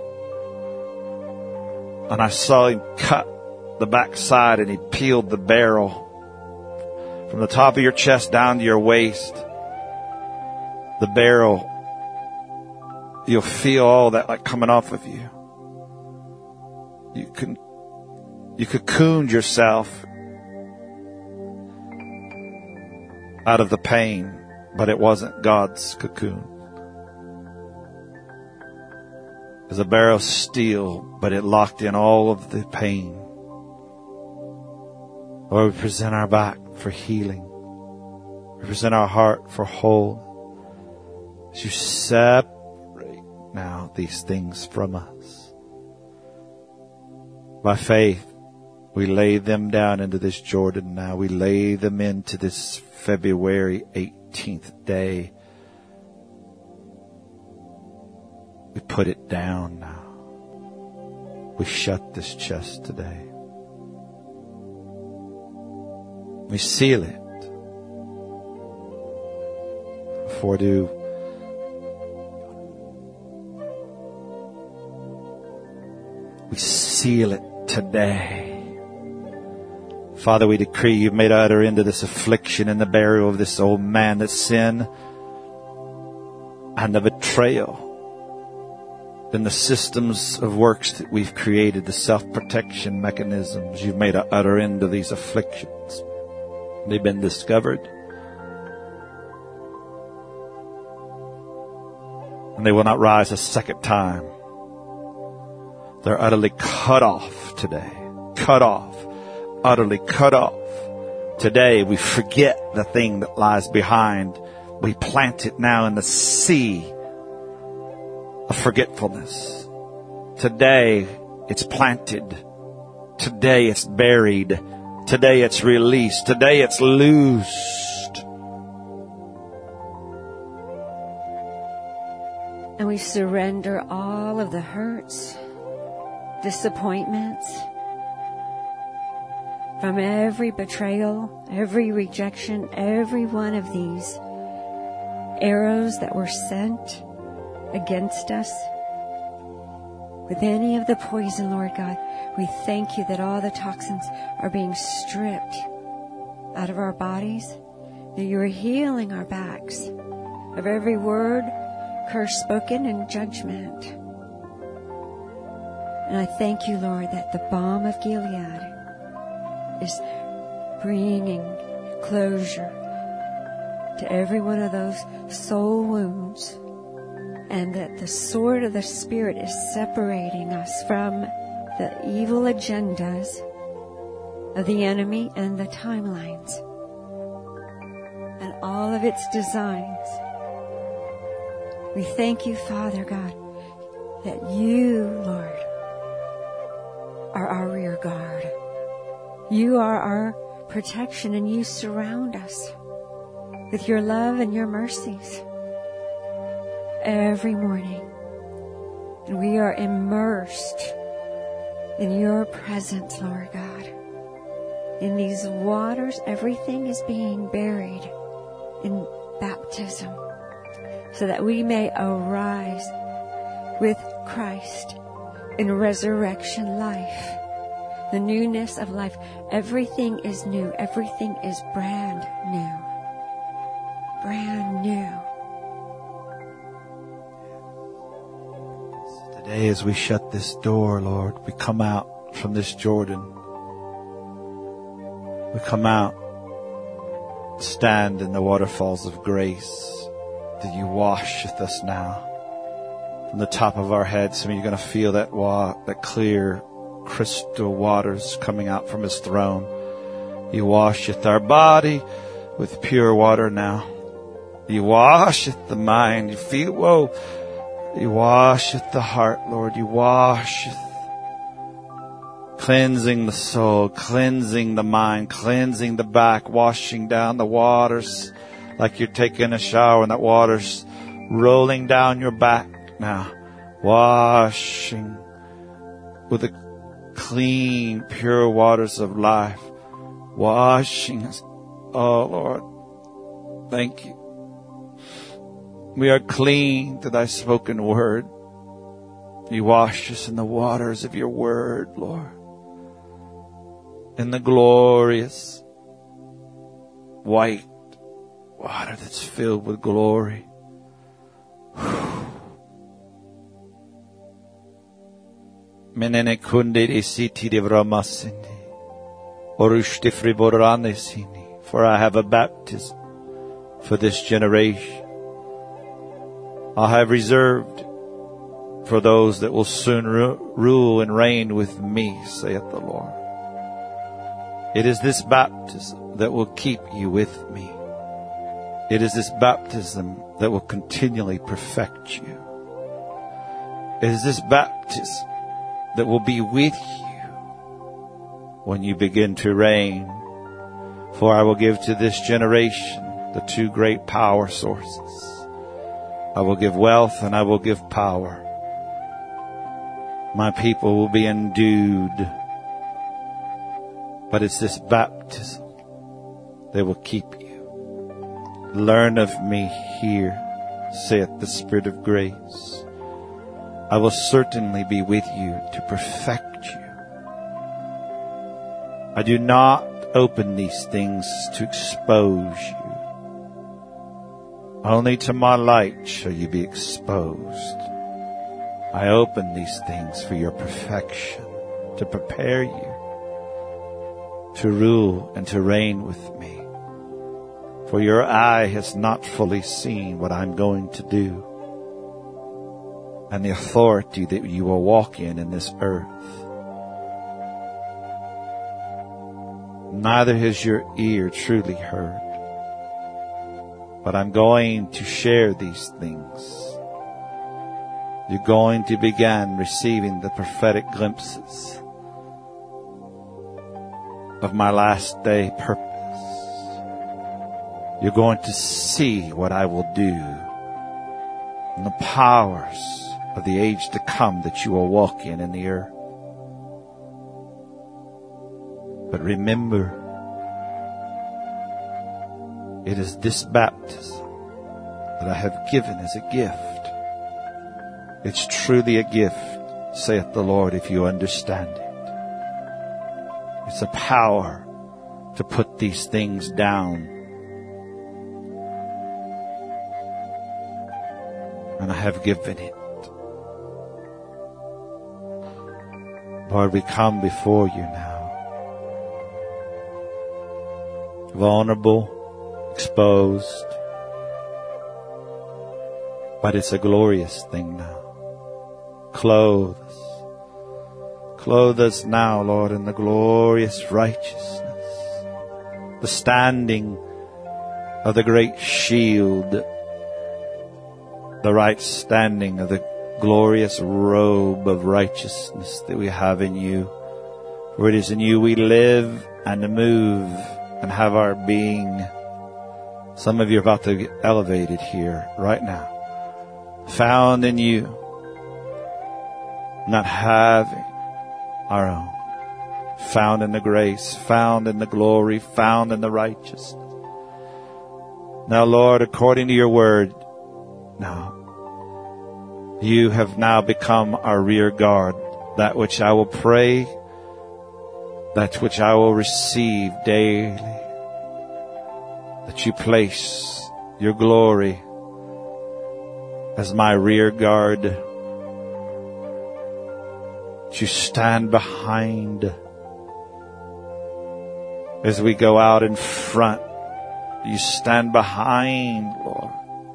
And I saw him cut the backside and he peeled the barrel from the top of your chest down to your waist. The barrel, you'll feel all that like coming off of you. You can, you cocooned yourself out of the pain, but it wasn't God's cocoon. It was a barrel of steel, but it locked in all of the pain. Lord, we present our back for healing. We present our heart for wholeness. As you separate now these things from us. By faith, we lay them down into this Jordan now. We lay them into this February eighteenth day. We put it down now. We shut this chest today. We seal it. For do we seal it today. Father, we decree you've made an utter end to this affliction and the burial of this old man, that sin and the betrayal and the systems of works that we've created, the self-protection mechanisms, you've made an utter end to these afflictions. They've been discovered. And they will not rise a second time. They're utterly cut off today. Cut off. Utterly cut off. Today we forget the thing that lies behind. We plant it now in the sea of forgetfulness. Today it's planted. Today it's buried. Today it's released. Today it's loosed. And we surrender all of the hurts, disappointments, from every betrayal, every rejection, every one of these arrows that were sent against us. With any of the poison, Lord God, we thank you that all the toxins are being stripped out of our bodies, that you are healing our backs of every word, curse spoken, and judgment. And I thank you, Lord, that the balm of Gilead is bringing closure to every one of those soul wounds, and that the sword of the Spirit is separating us from the evil agendas of the enemy and the timelines and all of its designs. We thank you, Father God, that you, Lord, are our rear guard. You are our protection, and you surround us with your love and your mercies every morning. And we are immersed in your presence, Lord God. In these waters, everything is being buried in baptism, so that we may arise with Christ in resurrection life, the newness of life. Everything is new. Everything is brand new. Brand new. Today, as we shut this door, Lord, we come out from this Jordan. We come out, stand in the waterfalls of grace that you wash with us now. From the top of our heads, some of you are going to feel that wa- that clear crystal waters coming out from his throne. You washeth our body with pure water now. You washeth the mind. You feel, whoa. You washeth the heart, Lord. You washeth, cleansing the soul, cleansing the mind, cleansing the back, washing down the waters like you're taking a shower and that water's rolling down your back now. Washing with the clean, pure waters of life. Washing us. Oh, Lord, thank you. We are clean to thy spoken word. You wash us in the waters of your word, Lord. In the glorious white water that's filled with glory. Menene kundere siti de vramasini. Orushte friborane sini. For I have a baptism for this generation. I have reserved for those that will soon ru- rule and reign with me, saith the Lord. It is this baptism that will keep you with me. It is this baptism that will continually perfect you. It is this baptism that will be with you when you begin to reign. For I will give to this generation the two great power sources. I will give wealth and I will give power. My people will be endued. But it's this baptism that will keep you. Learn of me here, saith the Spirit of grace. I will certainly be with you to perfect you. I do not open these things to expose you. Only to my light shall you be exposed. I open these things for your perfection, to prepare you to rule and to reign with me. For your eye has not fully seen what I'm going to do, and the authority that you will walk in in this earth. Neither has your ear truly heard, but I'm going to share these things. You're going to begin receiving the prophetic glimpses of my last day purpose. You're going to see what I will do and the powers of the age to come that you will walk in in the earth. But remember, it is this baptism that I have given as a gift. It's truly a gift, saith the Lord, if you understand it. It's a power to put these things down. And I have given it. Lord, we come before you now. Vulnerable, exposed. But it's a glorious thing now. Clothe us. Clothe us now, Lord, in the glorious righteousness. The standing of the great shield. The right standing of the glorious robe of righteousness that we have in you. For it is in you we live and move and have our being. Some of you are about to get elevated here right now. Found in you. Not having our own. Found in the grace. Found in the glory. Found in the righteousness. Now, Lord, according to your word, now, you have now become our rear guard. That which I will pray, that which I will receive daily. That you place your glory as my rear guard. That you stand behind as we go out in front. You stand behind, Lord.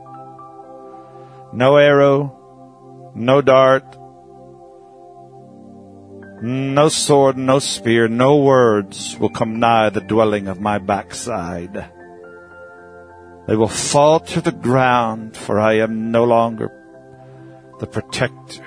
No arrow, no dart, no sword, no spear, no words will come nigh the dwelling of my backside. They will fall to the ground, for I am no longer the protector.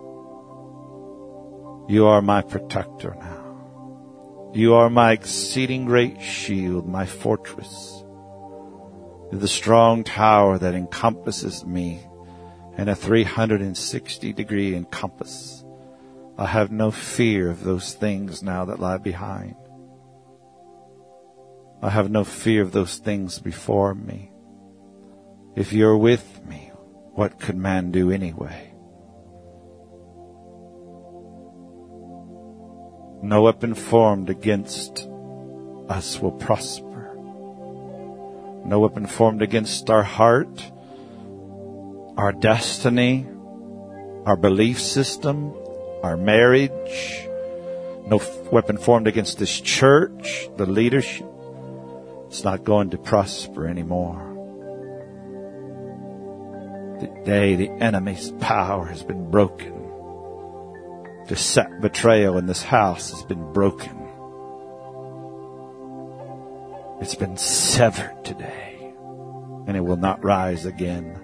You are my protector now. You are my exceeding great shield, my fortress, the strong tower that encompasses me in a three hundred sixty degree encompass. I have no fear of those things now that lie behind. I have no fear of those things before me. If you're with me, what could man do anyway? No weapon formed against us will prosper. No weapon formed against our heart, our destiny, our belief system, our marriage. No weapon formed against this church, the leadership. It's not going to prosper anymore. Today the enemy's power has been broken. Deception, betrayal in this house has been broken. It's been severed today, and it will not rise again.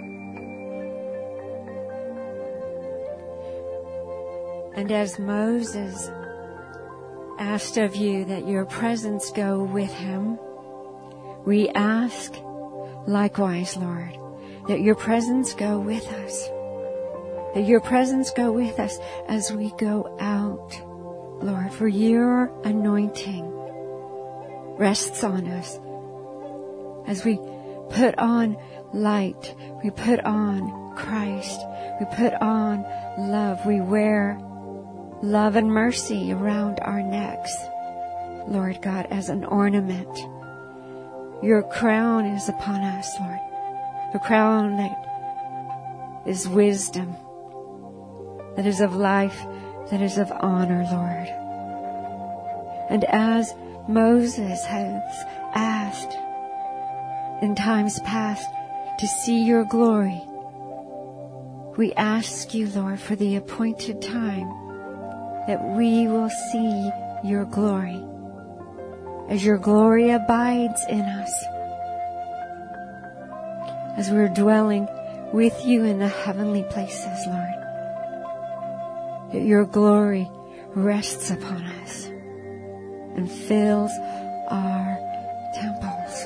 And as Moses asked of you that your presence go with him, we ask likewise, Lord, that your presence go with us. That your presence go with us as we go out, Lord, for your anointing rests on us. As we put on light, we put on Christ, we put on love, we wear love and mercy around our necks. Lord God, as an ornament. Your crown is upon us, Lord. The crown that is wisdom, that is of life, that is of honor, Lord. And as Moses has asked in times past to see your glory, we ask you, Lord, for the appointed time that we will see your glory, as your glory abides in us, as we're dwelling with you in the heavenly places, Lord, that your glory rests upon us and fills our temples.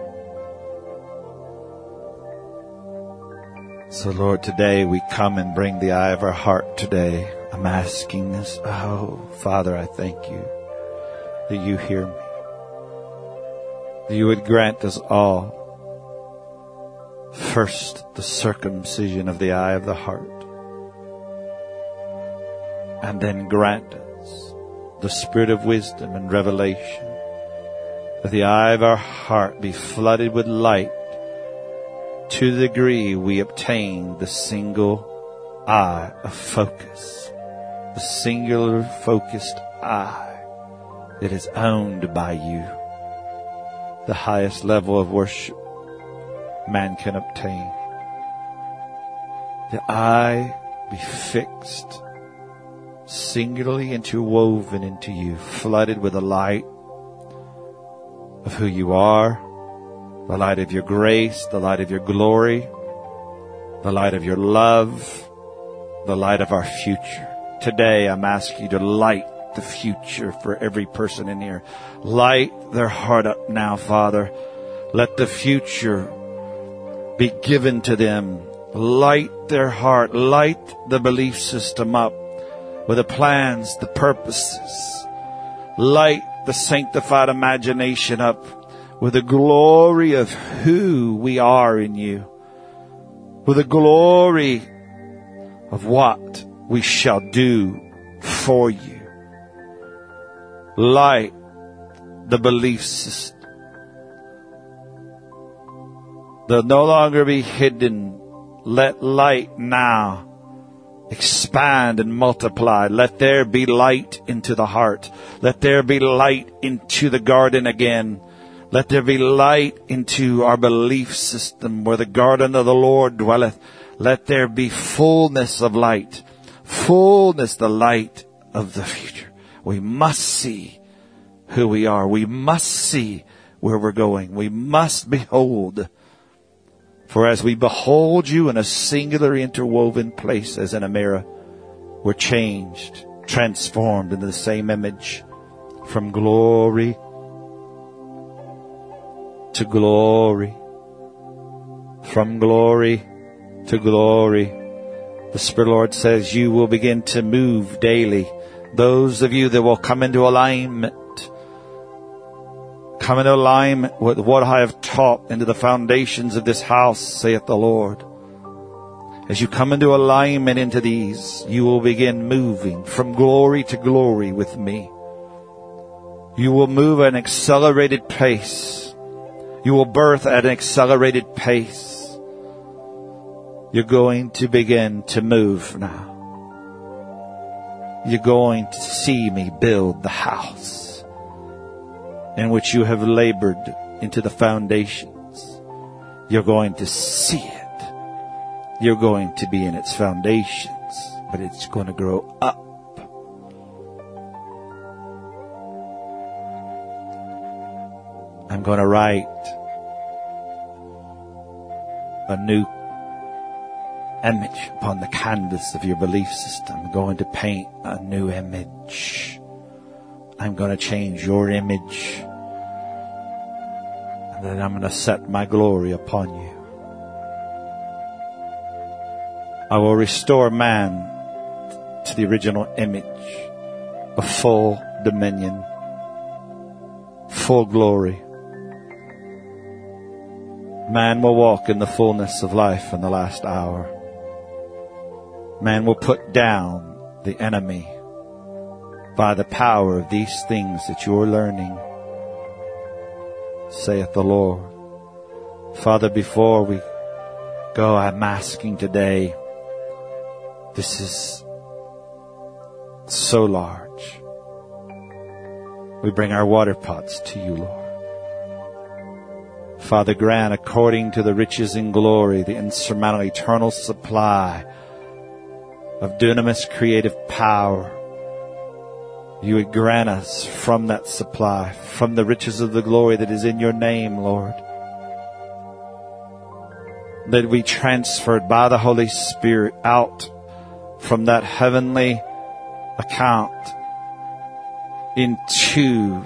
So, Lord, today we come and bring the eye of our heart today. I'm asking this. Oh, Father, I thank you that you hear me. That you would grant us all, first, the circumcision of the eye of the heart, and then grant us the spirit of wisdom and revelation, that the eye of our heart be flooded with light to the degree we obtain the single eye of focus, the singular focused eye that is owned by you, the highest level of worship man can obtain. The eye be fixed, singularly interwoven into you, flooded with the light of who you are, the light of your grace, the light of your glory, the light of your love, the light of our future. Today I'm asking you to light the future for every person in here. Light their heart up now, Father. Let the future be given to them. Light their heart. Light the belief system up with the plans, the purposes. Light the sanctified imagination up with the glory of who we are in you, with the glory of what we shall do for you. Light the belief system. They'll no longer be hidden. Let light now expand and multiply. Let there be light into the heart. Let there be light into the garden again. Let there be light into our belief system where the garden of the Lord dwelleth. Let there be fullness of light. Fullness, the light of the future. We must see who we are. We must see where we're going. We must behold. For as we behold you in a singular interwoven place as in a mirror, we're changed, transformed into the same image from glory to glory, from glory to glory. The Spirit of the Lord says you will begin to move daily. Those of you that will come into alignment, come into alignment with what I have taught into the foundations of this house, saith the Lord. As you come into alignment into these, you will begin moving from glory to glory with me. You will move at an accelerated pace. You will birth at an accelerated pace. You're going to begin to move now. You're going to see me build the house in which you have labored into the foundations. You're going to see it. You're going to be in its foundations, but it's going to grow up. I'm going to write a new image upon the canvas of your belief system. I'm going to paint a new image. I'm going to change your image. And then I'm going to set my glory upon you. I will restore man to the original image of full dominion, full glory. Man will walk in the fullness of life in the last hour. Man will put down the enemy by the power of these things that you're learning, saith the Lord. Father, before we go, I'm asking today, this is so large. We bring our water pots to you, Lord. Father, grant according to the riches in glory, the insurmountable eternal supply of dunamis creative power. You would grant us from that supply, from the riches of the glory that is in your name, Lord, that we transferred by the Holy Spirit out from that heavenly account into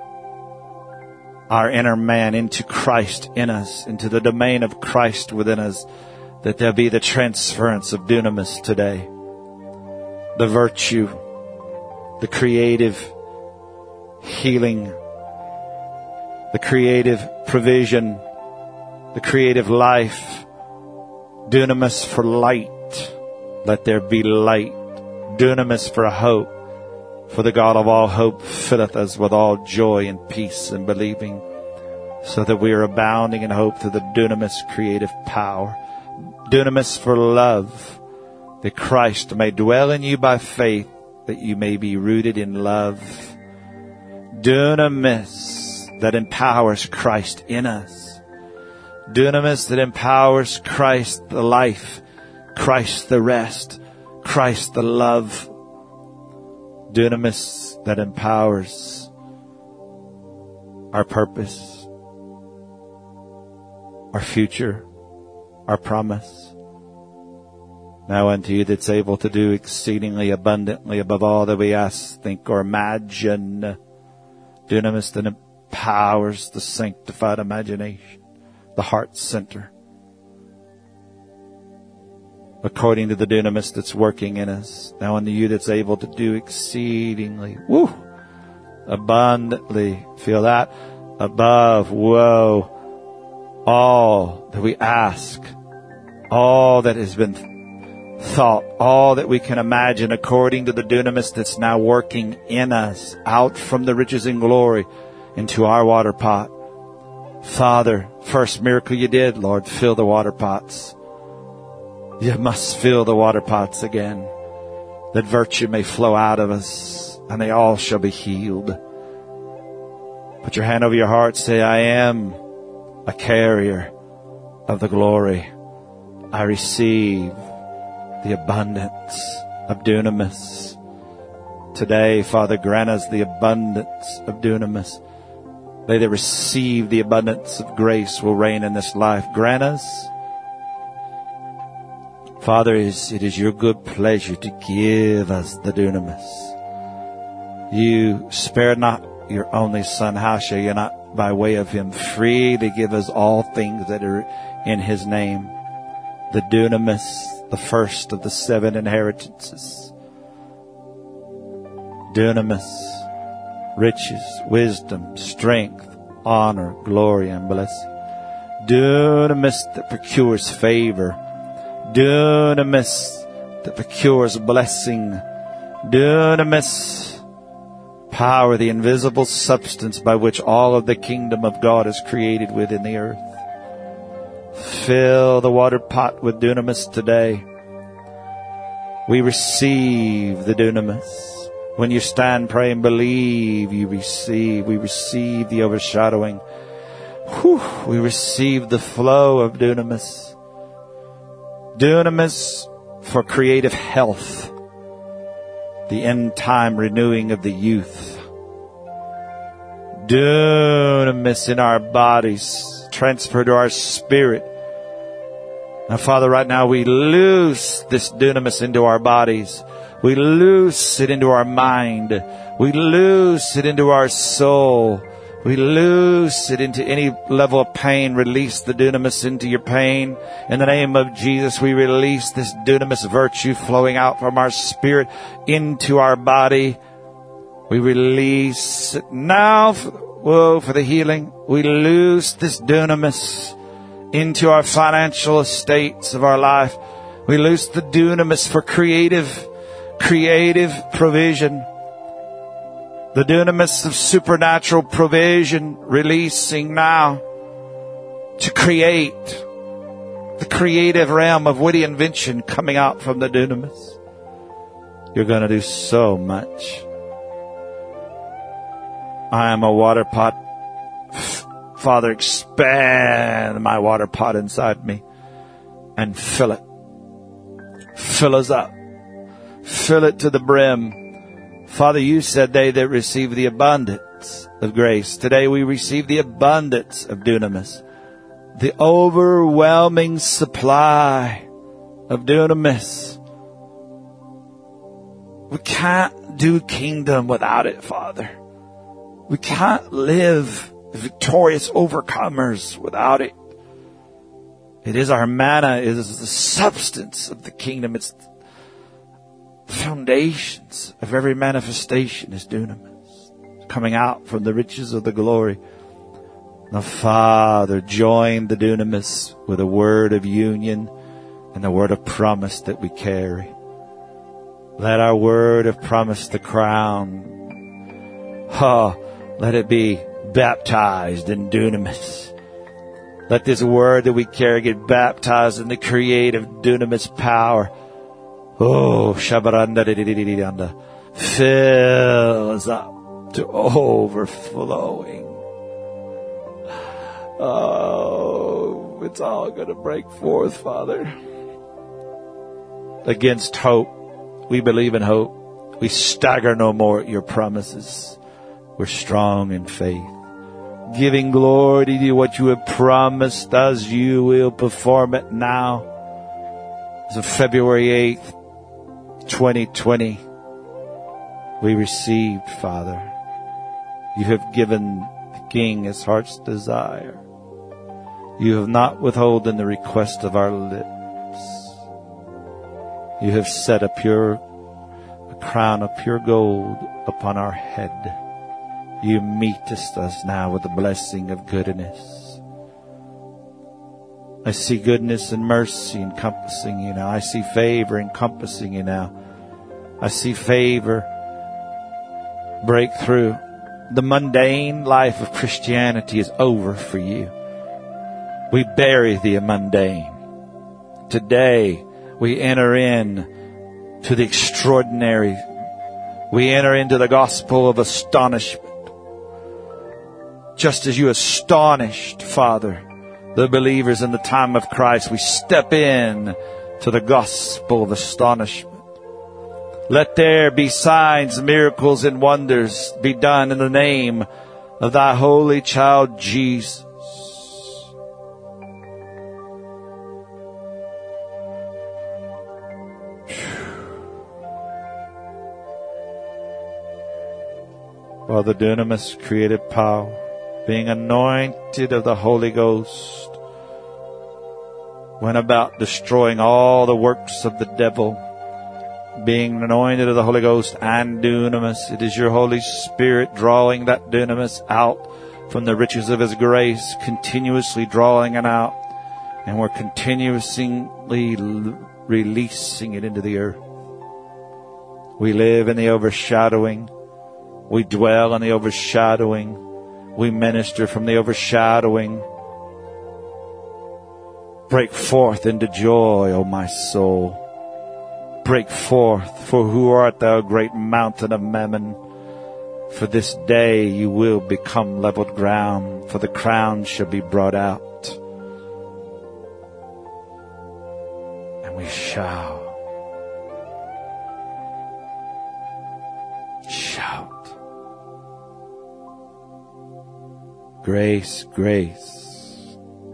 our inner man, into Christ in us, into the domain of Christ within us, that there be the transference of dunamis today. The virtue, the creative healing, the creative provision, the creative life, dunamis for light. Let there be light, dunamis for hope. For the God of all hope filleth us with all joy and peace in believing, so that we are abounding in hope through the dunamis creative power. Dunamis for love, that Christ may dwell in you by faith, that you may be rooted in love. Dunamis that empowers Christ in us. Dunamis that empowers Christ the life, Christ the rest, Christ the love. Dunamis that empowers our purpose, our future, our promise. Now unto you that's able to do exceedingly abundantly above all that we ask, think, or imagine. Dunamis that empowers the sanctified imagination, the heart center, according to the dunamis that's working in us. Now unto you that's able to do exceedingly, woo, abundantly, feel that, above, whoa, all that we ask, all that has been thought, all that we can imagine, according to the dunamis that's now working in us, out from the riches and glory into our water pot. Father, first miracle you did, Lord, fill the water pots. You must fill the water pots again, that virtue may flow out of us, and they all shall be healed. Put your hand over your heart, say, I am a carrier of the glory. I receive the abundance of dunamis. Today, Father, grant us the abundance of dunamis. They that receive the abundance of grace will reign in this life. Grant us, Father, it is your good pleasure to give us the dunamis. You spared not your only Son. How shall you not, by way of him, freely give us all things that are in his name? The dunamis, the first of the seven inheritances. Dunamis, riches, wisdom, strength, honor, glory, and blessing. Dunamis that procures favor. Dunamis that procures blessing. Dunamis, power, the invisible substance by which all of the kingdom of God is created within the earth. Fill the water pot with dunamis today. We receive the dunamis. When you stand, pray, and believe, you receive. We receive the overshadowing. Whew, we receive the flow of dunamis. Dunamis for creative health. The end time renewing of the youth. Dunamis in our bodies, transfer to our spirit. Now, Father, right now we loose this dunamis into our bodies. We loose it into our mind. We loose it into our soul. We loose it into any level of pain. Release the dunamis into your pain. In the name of Jesus, we release this dunamis virtue flowing out from our spirit into our body. We release it now. Whoa, for the healing. We loose this dunamis into our financial estates of our life. We loose the dunamis for creative, creative provision. The dunamis of supernatural provision releasing now to create. The creative realm of witty invention coming out from the dunamis. You're going to do so much. I am a water pot. Father, expand my water pot inside me and fill it. Fill us up. Fill it to the brim. Father, you said they that receive the abundance of grace. Today we receive the abundance of dunamis. The overwhelming supply of dunamis. We can't do kingdom without it, Father. We can't live victorious overcomers without it. It is our manna. It is the substance of the kingdom. It's the foundations of every manifestation is dunamis. Coming out from the riches of the glory. The Father joined the dunamis with a word of union and the word of promise that we carry. Let our word of promise, the crown, oh, let it be baptized in dunamis. Let this word that we carry get baptized in the creative dunamis power. Oh, shabaranda dididididanda. Fill us up to overflowing. Oh, it's all going to break forth, Father. Against hope, we believe in hope. We stagger no more at your promises. We're strong in faith. Giving glory to you, what you have promised us, you will perform it now. As of February eighth, twenty twenty, we received, Father. You have given the King his heart's desire. You have not withholden the request of our lips. You have set a pure, a crown of pure gold upon our head. You meetest us now with the blessing of goodness. I see goodness and mercy encompassing you now. I see favor encompassing you now. I see favor break through. The mundane life of Christianity is over for you. We bury the mundane. Today, we enter in to the extraordinary. We enter into the gospel of astonishment. Just as you astonished, Father, the believers in the time of Christ, we step in to the gospel of astonishment. Let there be signs, miracles, and wonders be done in the name of thy holy child, Jesus. While the dunamis created power, being anointed of the Holy Ghost, went about destroying all the works of the devil, being anointed of the Holy Ghost and dunamis. It is your Holy Spirit drawing that dunamis out from the riches of His grace, continuously drawing it out, and we're continuously releasing it into the earth. We live in the overshadowing. We dwell in the overshadowing. We minister from the overshadowing. Break forth into joy, O my soul. Break forth, for who art thou, great mountain of Mammon? For this day you will become leveled ground, for the crown shall be brought out. And we shall shout. Grace, grace.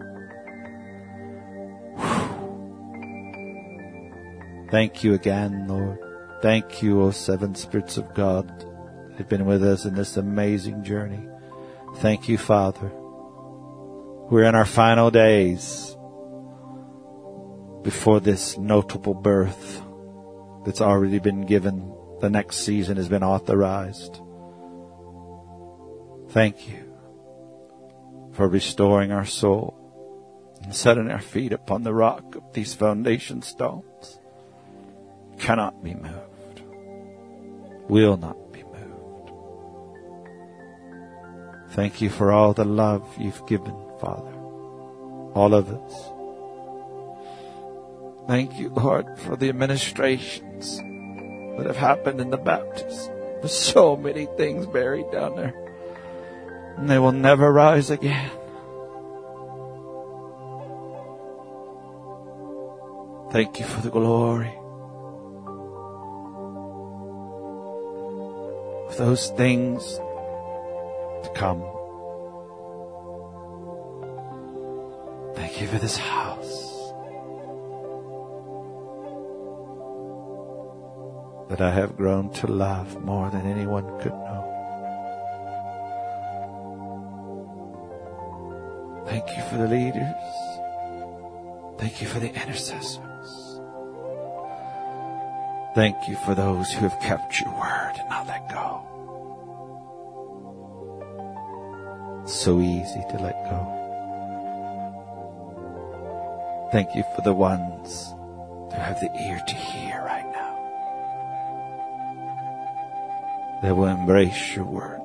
Whew. Thank you again, Lord. Thank you, O seven spirits of God that have been with us in this amazing journey. Thank you, Father. We're in our final days before this notable birth that's already been given. The next season has been authorized. Thank you for restoring our soul and setting our feet upon the rock of these foundation stones. Cannot be moved. Will not be moved. Thank you for all the love you've given, Father. All of us. Thank you, Lord, for the administrations that have happened in the Baptist. There's so many things buried down there. And they will never rise again. Thank you for the glory of those things to come. Thank you for this house that I have grown to love more than anyone could know. Thank you for the leaders. Thank you for the intercessors. Thank you for those who have kept your word and not let go. It's so easy to let go. Thank you for the ones who have the ear to hear right now. They will embrace your words.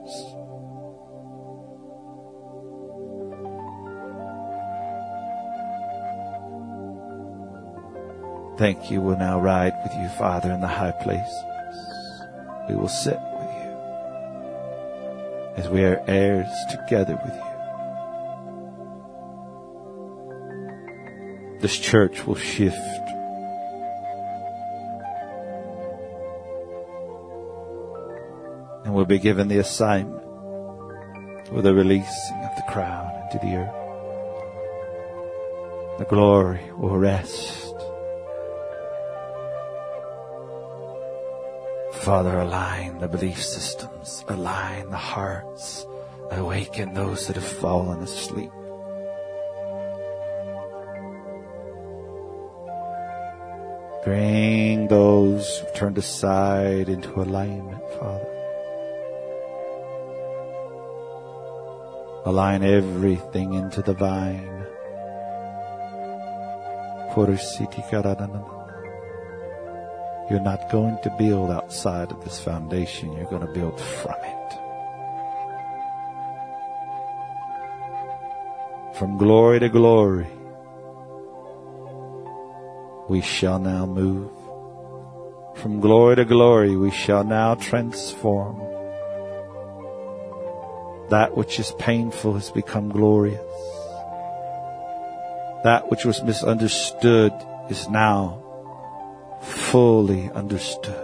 Thank you. We'll now ride with you, Father, in the high places. We will sit with you as we are heirs together with you. This church will shift. And we'll be given the assignment with the releasing of the crown into the earth. The glory will rest. Father, align the belief systems, align the hearts, awaken those that have fallen asleep. Bring those who've turned aside into alignment, Father. Align everything into the vine. You're not going to build outside of this foundation. You're going to build from it. From glory to glory, we shall now move. From glory to glory, we shall now transform. That which is painful has become glorious. That which was misunderstood is now fully understood.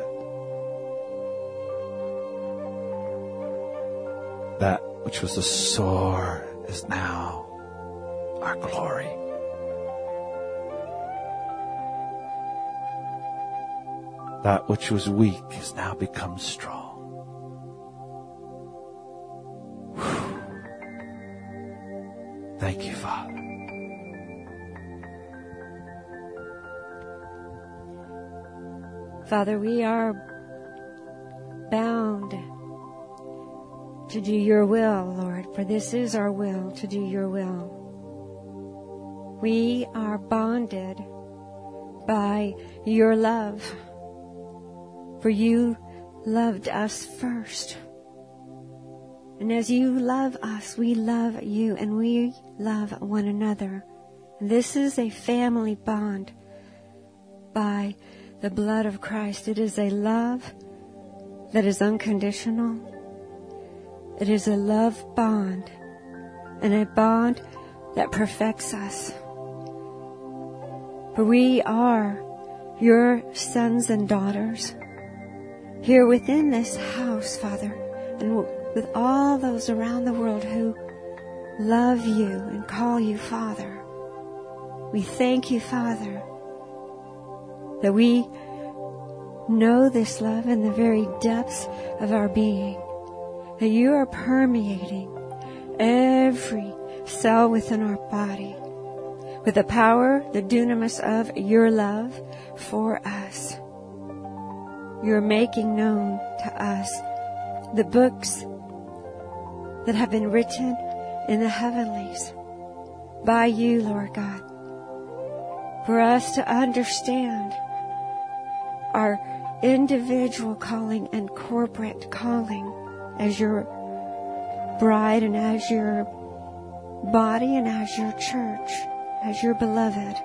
That which was a sore is now our glory. That which was weak has now become strong. Whew. Thank you, Father. Father, we are bound to do your will, Lord, for this is our will, to do your will. We are bonded by your love, for you loved us first. And as you love us, we love you, and we love one another. And this is a family bond by the blood of Christ. It is a love that is unconditional. It is a love bond, and a bond that perfects us. For we are your sons and daughters here within this house, Father, and with all those around the world who love you and call you Father. We thank you, Father, that we know this love in the very depths of our being, that you are permeating every cell within our body with the power, the dunamis of your love for us. You're making known to us the books that have been written in the heavenlies by you, Lord God, for us to understand our individual calling and corporate calling as your bride and as your body and as your church, as your beloved.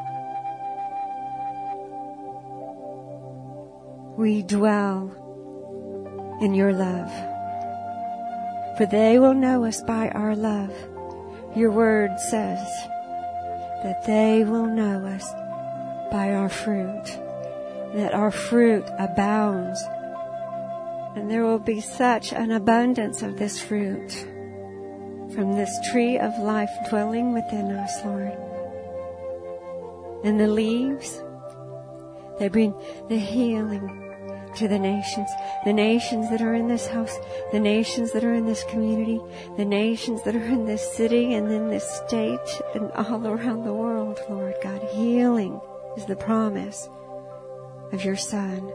We dwell in your love. For they will know us by our love. Your word says that they will know us by our fruit, that our fruit abounds. And there will be such an abundance of this fruit from this tree of life dwelling within us, Lord. And the leaves, they bring the healing to the nations, the nations that are in this house, the nations that are in this community, the nations that are in this city and in this state and all around the world, Lord God. Healing is the promise of your Son.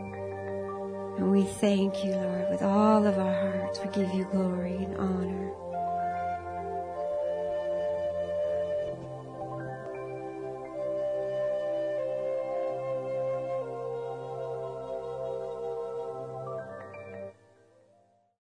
And we thank you, Lord, with all of our hearts. We give you glory and honor.